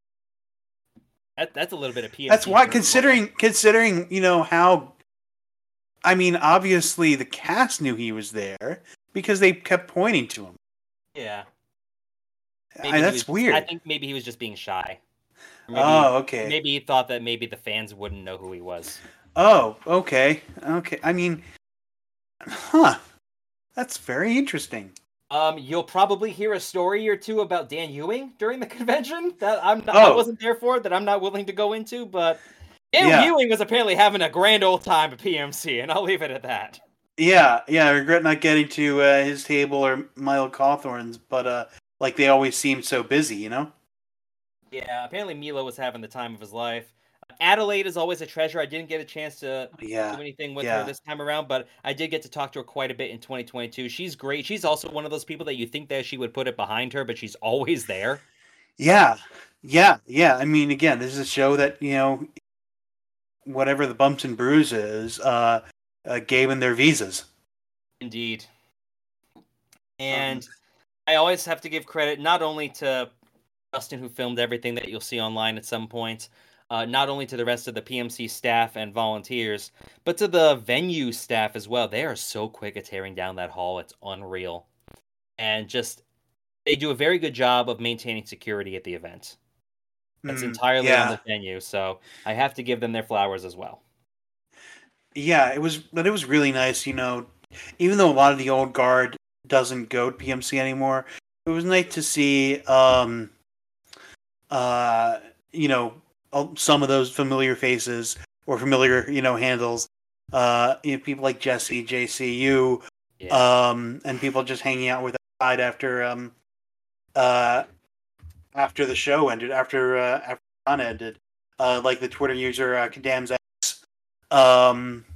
That, that's a little bit of P M C. That's why for- considering considering, you know, how I mean, obviously the cast knew he was there because they kept pointing to him. Yeah. I, Maybe he that's was- weird. I think maybe he was just being shy. Or Maybe, Oh, okay. Maybe he thought that maybe the fans wouldn't know who he was. Oh, okay. Okay. I mean, huh. That's very interesting. Um, you'll probably hear a story or two about Dan Ewing during the convention that I'm not, Oh. I wasn't there for, that I'm not willing to go into, but Dan Yeah. Ewing was apparently having a grand old time at P M C, and I'll leave it at that. Yeah, yeah, I regret not getting to uh, his table or Milo Cawthorn's, but uh, like they always seem so busy, you know? Yeah, apparently Milo was having the time of his life. Adelaide is always a treasure. I didn't get a chance to Yeah. do anything with yeah. her this time around, but I did get to talk to her quite a bit in twenty twenty-two. She's great. She's also one of those people that you think that she would put it behind her, but she's always there. Yeah, yeah, yeah. I mean, again, this is a show that, you know, whatever the bumps and bruises, uh, uh, gave them their visas. Indeed. And um, I always have to give credit not only to Justin, who filmed everything that you'll see online at some point, uh, not only to the rest of the P M C staff and volunteers, but to the venue staff as well. They are so quick at tearing down that hall. It's unreal. And just, they do a very good job of maintaining security at the event. That's Mm, entirely yeah. on the venue, so I have to give them their flowers as well. Yeah, it was, but it was really nice, you know, even though a lot of the old guard doesn't go to P M C anymore, it was nice to see, um, uh, you know, some of those familiar faces or familiar, you know, handles, uh, you know, people like Jesse, J C U, yeah. um, and people just hanging out with outside after, um, uh, after the show ended, after, uh, after Con ended, uh, like the Twitter user, uh, Kadams X, um,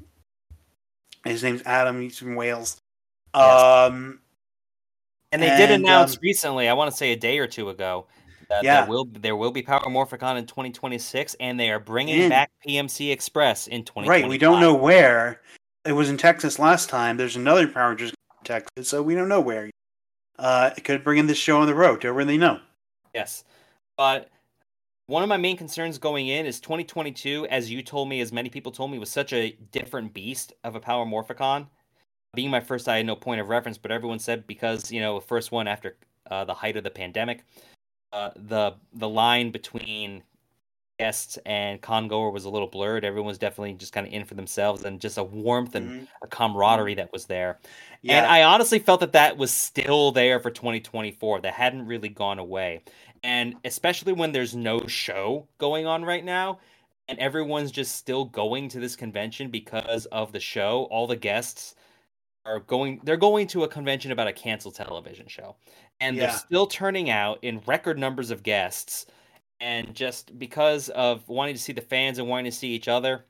his name's Adam, he's from Wales. Yes. Um, and they and, did announce um, recently, I want to say a day or two ago, that yeah. there will there will be Power Morphicon in twenty twenty-six, and they are bringing in. back P M C Express in twenty twenty-five. Right, we don't know where. It was in Texas last time. There's another Power Rangers in Texas, so we don't know where. Uh, it could bring in this show on the road. Don't really know. Yes, but one of my main concerns going in is twenty twenty-two, as you told me, as many people told me, was such a different beast of a Power Morphicon. Being my first, I had no point of reference, but everyone said because, you know, first one after uh, the height of the pandemic, uh, the the line between guests and congoer was a little blurred. Everyone was definitely just kind of in for themselves, and just a warmth and mm-hmm. a camaraderie that was there. Yeah. And I honestly felt that that was still there for twenty twenty-four. That hadn't really gone away. And especially when there's no show going on right now, and everyone's just still going to this convention because of the show, all the guests are going, they're going to a convention about a canceled television show. And yeah. they're still turning out in record numbers of guests. And just because of wanting to see the fans and wanting to see each other,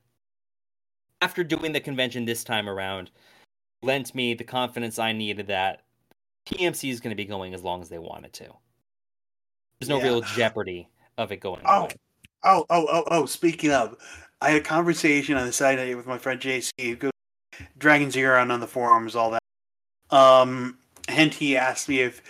after doing the convention this time around, lent me the confidence I needed that P M C is going to be going as long as they want it to. There's no yeah. real jeopardy of it going oh. away. Oh, oh, oh, oh, speaking of, I had a conversation on the Saturday with my friend J C, who goes Dragon Zero on the forums, all that. Um, and he asked me if,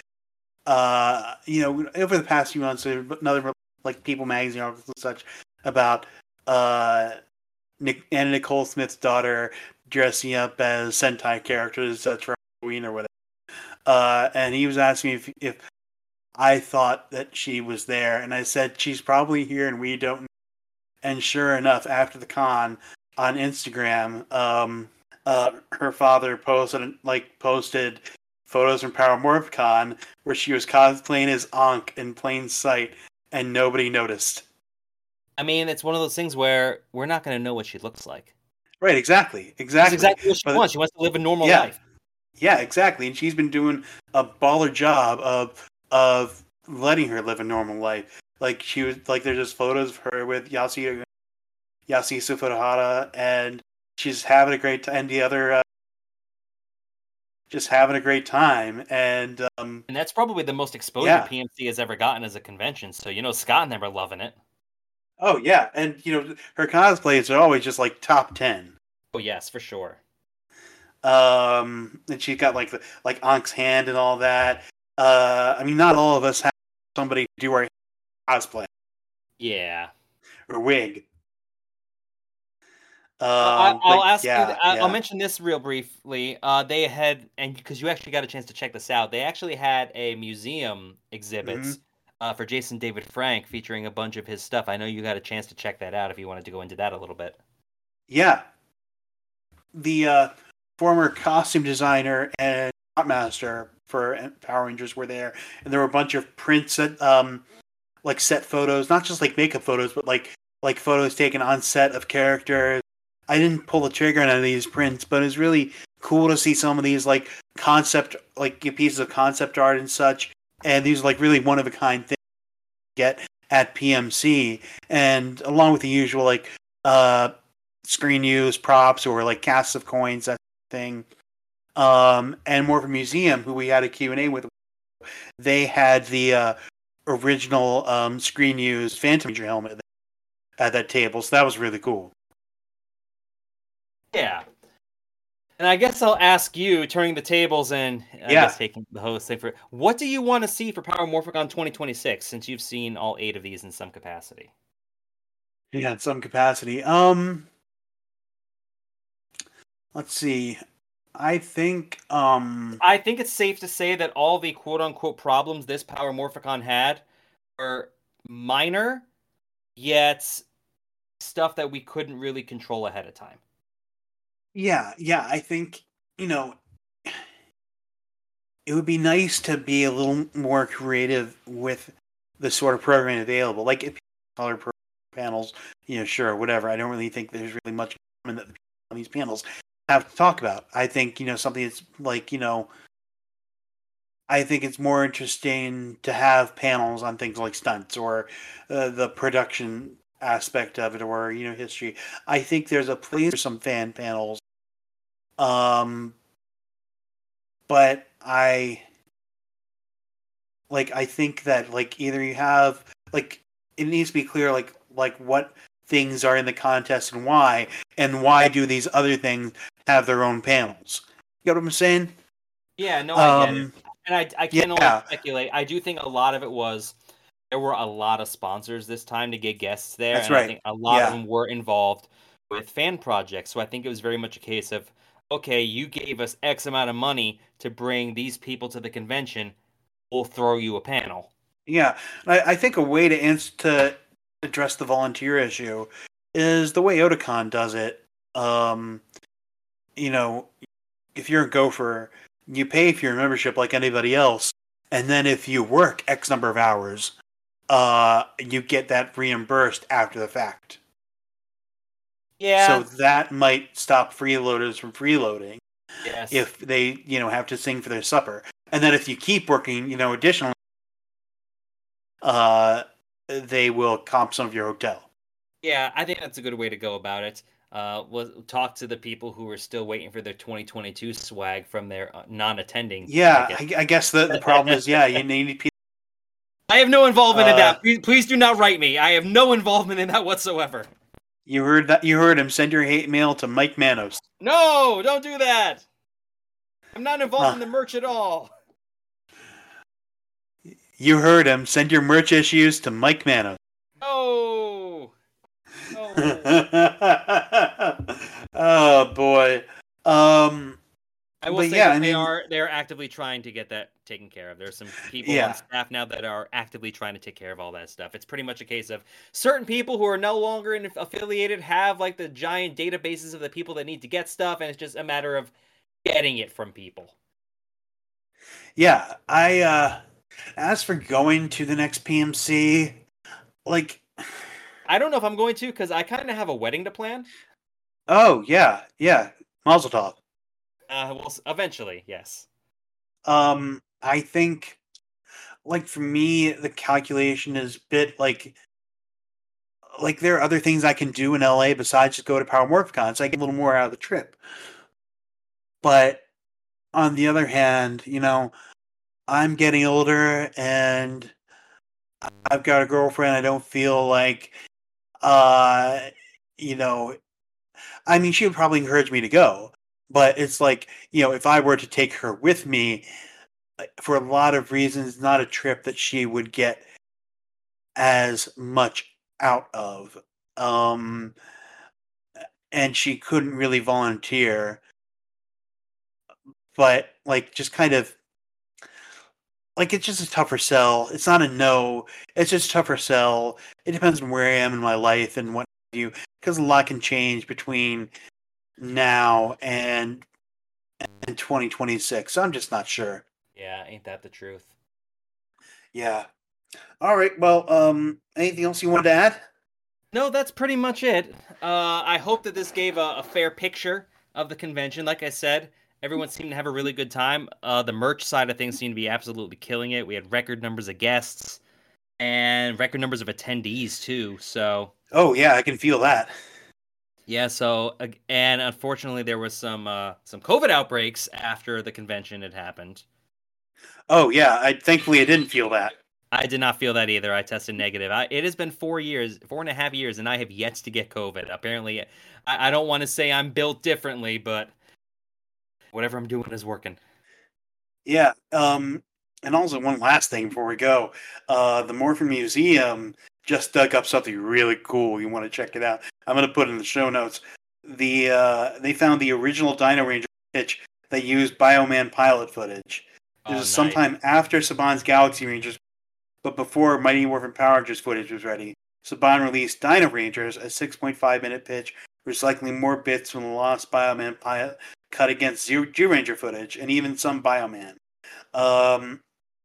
uh, you know, over the past few months, another like People magazine articles and such about uh, Nick, Anna Nicole Smith's daughter dressing up as Sentai characters uh, for Halloween or whatever. Uh, and he was asking me if, if I thought that she was there, and I said she's probably here and we don't know. And sure enough, after the con on Instagram, um, uh, her father posted like posted photos from Power Morphicon where she was cosplaying as Ankh in plain sight, and nobody noticed. I mean, it's one of those things where we're not going to know what she looks like. Right, exactly, exactly. That's exactly what she but, wants. She wants to live a normal yeah, life. Yeah, exactly. And she's been doing a baller job of of letting her live a normal life. Like she was like, there's just photos of her with Yasuo Yasuo Furuhara, and she's having a great time. And the other, uh, just having a great time, and um, and that's probably the most exposure yeah. P M C has ever gotten as a convention. So you know, Scott and them are loving it. Oh yeah, and you know, her cosplays are always just like top ten. Oh yes, for sure. Um, and she's got like the like Ankh's hand and all that. Uh, I mean, not all of us have somebody do our cosplay. Yeah. Or wig. Um, I, I'll but, ask yeah, you. I, yeah. I'll mention this real briefly. Uh, they had, and because you actually got a chance to check this out, they actually had a museum exhibit mm-hmm. uh, for Jason David Frank featuring a bunch of his stuff. I know you got a chance to check that out if you wanted to go into that a little bit. Yeah. The uh, former costume designer and Master for Power Rangers were there, and there were a bunch of prints that, um, like set photos, not just like makeup photos, but like like photos taken on set of characters. I didn't pull the trigger on any of these prints, but it was really cool to see some of these like concept, like pieces of concept art and such, and these are like really one of a kind things you get at P M C, and along with the usual like uh, screen use, props, or like casts of coins, that thing. Um, and Morphin Museum, who we had a Q and A with, they had the uh, original um, screen use Phantom Ranger helmet at that table, so that was really cool. Yeah. And I guess I'll ask you, turning the tables and I yeah. guess taking the host thing for what do you want to see for Power Morphicon twenty twenty-six, since you've seen all eight of these in some capacity? Yeah, in some capacity. Um, let's see. I think um I think it's safe to say that all the quote unquote problems this Power Morphicon had were minor, yet stuff that we couldn't really control ahead of time. Yeah, yeah, I think, you know, it would be nice to be a little more creative with the sort of programming available. Like if color panels, you know, sure, whatever. I don't really think there's really much that the on these panels have to talk about. I think, you know, something that's like, you know, I think it's more interesting to have panels on things like stunts or uh, the production aspect of it, or, you know, history. I think there's a place for some fan panels. Um, but I like, I think that like either you have like, it needs to be clear, like, like what things are in the contest and why, and why do these other things have their own panels? You know what I'm saying? Yeah, no, I um, get it. And I, I can yeah. only speculate. I do think a lot of it was there were a lot of sponsors this time to get guests there. That's and right. I think a lot yeah. of them were involved with fan projects. So I think it was very much a case of, okay, you gave us X amount of money to bring these people to the convention. We'll throw you a panel. Yeah. I, I think a way to, answer, to address the volunteer issue is the way Otakon does it. Um, you know, if you're a gopher, you pay for your membership like anybody else, and then if you work X number of hours, uh, you get that reimbursed after the fact. Yeah. So that might stop freeloaders from freeloading. Yes. If they, you know, have to sing for their supper. And then if you keep working, you know, additionally, uh, they will comp some of your hotel. Yeah, I think that's a good way to go about it. Uh, was talk to the people who are still waiting for their twenty twenty-two swag from their uh, non-attending. Yeah, I, I guess the, the problem is, yeah, you need people. I have no involvement uh, in that. Please, please do not write me. I have no involvement in that whatsoever. You heard that? You heard him. Send your hate mail to Mike Manos. No, don't do that. I'm not involved huh. in the merch at all. You heard him. Send your merch issues to Mike Manos. No. No. Oh boy. Um, I will say yeah, that I they mean, are they are actively trying to get that taken care of. There's some people yeah. on staff now that are actively trying to take care of all that stuff. It's pretty much a case of certain people who are no longer in, affiliated have like the giant databases of the people that need to get stuff, and it's just a matter of getting it from people. Yeah, I uh as for going to the next P M C, like I don't know if I'm going to, because I kind of have a wedding to plan. Oh yeah, yeah, Mazel tov. Uh, well, eventually, yes. Um, I think, like for me, the calculation is a bit like, like there are other things I can do in L A besides just go to Power Morphicon, so I get a little more out of the trip. But on the other hand, you know, I'm getting older and I've got a girlfriend. I don't feel like, uh, you know, I mean, she would probably encourage me to go, but it's like, you know, if I were to take her with me, for a lot of reasons, not a trip that she would get as much out of. Um, and she couldn't really volunteer, but like, just kind of, like, it's just a tougher sell. It's not a no. It's just a tougher sell. It depends on where I am in my life and what have you, because a lot can change between now and in twenty twenty-six. I'm just not sure. Yeah, ain't that the truth? Yeah. All right. Well, um, anything else you wanted to add? No, that's pretty much it. Uh, I hope that this gave a, a fair picture of the convention. Like I said, everyone seemed to have a really good time. Uh, the merch side of things seemed to be absolutely killing it. We had record numbers of guests and record numbers of attendees too. So. Oh yeah, I can feel that. Yeah. So, and unfortunately, there was some uh, some COVID outbreaks after the convention had happened. Oh yeah, I thankfully I didn't feel that. I did not feel that either. I tested negative. I, it has been four years, four and a half years, and I have yet to get COVID. Apparently, I, I don't want to say I'm built differently, but whatever I'm doing is working. Yeah. Um, and also one last thing before we go. Uh, the Morphin Museum just dug up something really cool. You want to check it out. I'm going to put it in the show notes. The uh, They found the original Dino Ranger pitch that used Bioman pilot footage. This Oh, is sometime nice. after Saban's Galaxy Rangers, but before Mighty Morphin Power Rangers footage was ready. Saban released Dino Rangers, a six point five minute pitch, recycling more bits from the lost Bioman pilot cut against G-Ranger footage, and even some Bioman. Um,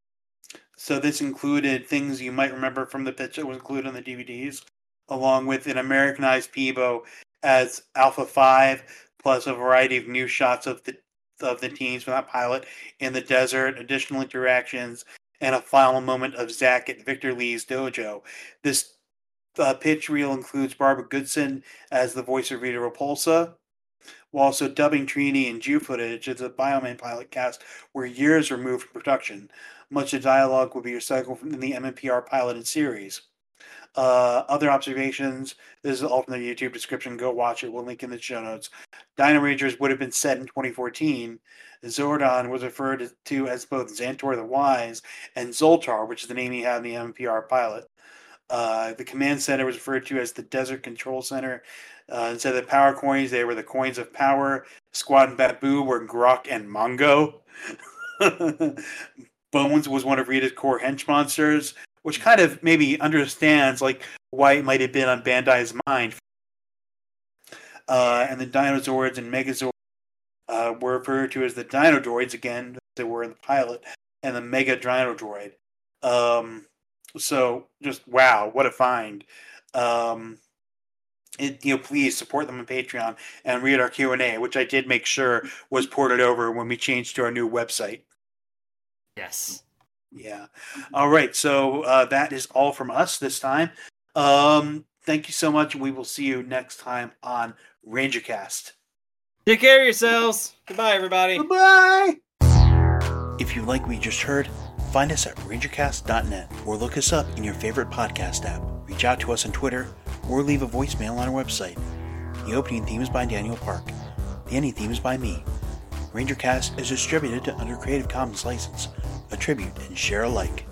so this included things you might remember from the pitch that was included in the D V Ds, along with an Americanized Peebo as Alpha five, plus a variety of new shots of the of the teams from that pilot in the desert, additional interactions, and a final moment of Zack at Victor Lee's dojo. This uh, pitch reel includes Barbara Goodson as the voice of Rita Repulsa, while also dubbing Trini and Jew footage as a Bioman pilot cast were years removed from production. Much of the dialogue would be recycled from the M M P R piloted series. Uh, other observations, this is all from the YouTube description, go watch it, we'll link in the show notes. Dino Rangers would have been set in twenty fourteen. Zordon was referred to as both Xantor the Wise and Zoltar, which is the name he had in the M M P R pilot. Uh, the command center was referred to as the Desert Control Center. Uh, instead of the power coins, they were the coins of power. Squad and Babu were Grok and Mongo. Bones was one of Rita's core hench monsters, which kind of maybe understands like why it might have been on Bandai's mind. Uh, and the Dinozords and Megazords uh, were referred to as the Dinodroids, again, as they were in the pilot, and the Mega Dinodroid. Um, so, just wow, what a find. Um, it, you know, please support them on Patreon and read our Q and A, which I did make sure was ported over when we changed to our new website. Yes. Yeah. All right. So uh, that is all from us this time. Um, thank you so much. We will see you next time on RangerCast. Take care of yourselves. Goodbye, everybody. Goodbye. If you like what you just heard, find us at ranger cast dot net or look us up in your favorite podcast app. Reach out to us on Twitter or leave a voicemail on our website. The opening theme is by Daniel Park. The ending theme is by me. RangerCast is distributed under Creative Commons license. Attribute and share alike.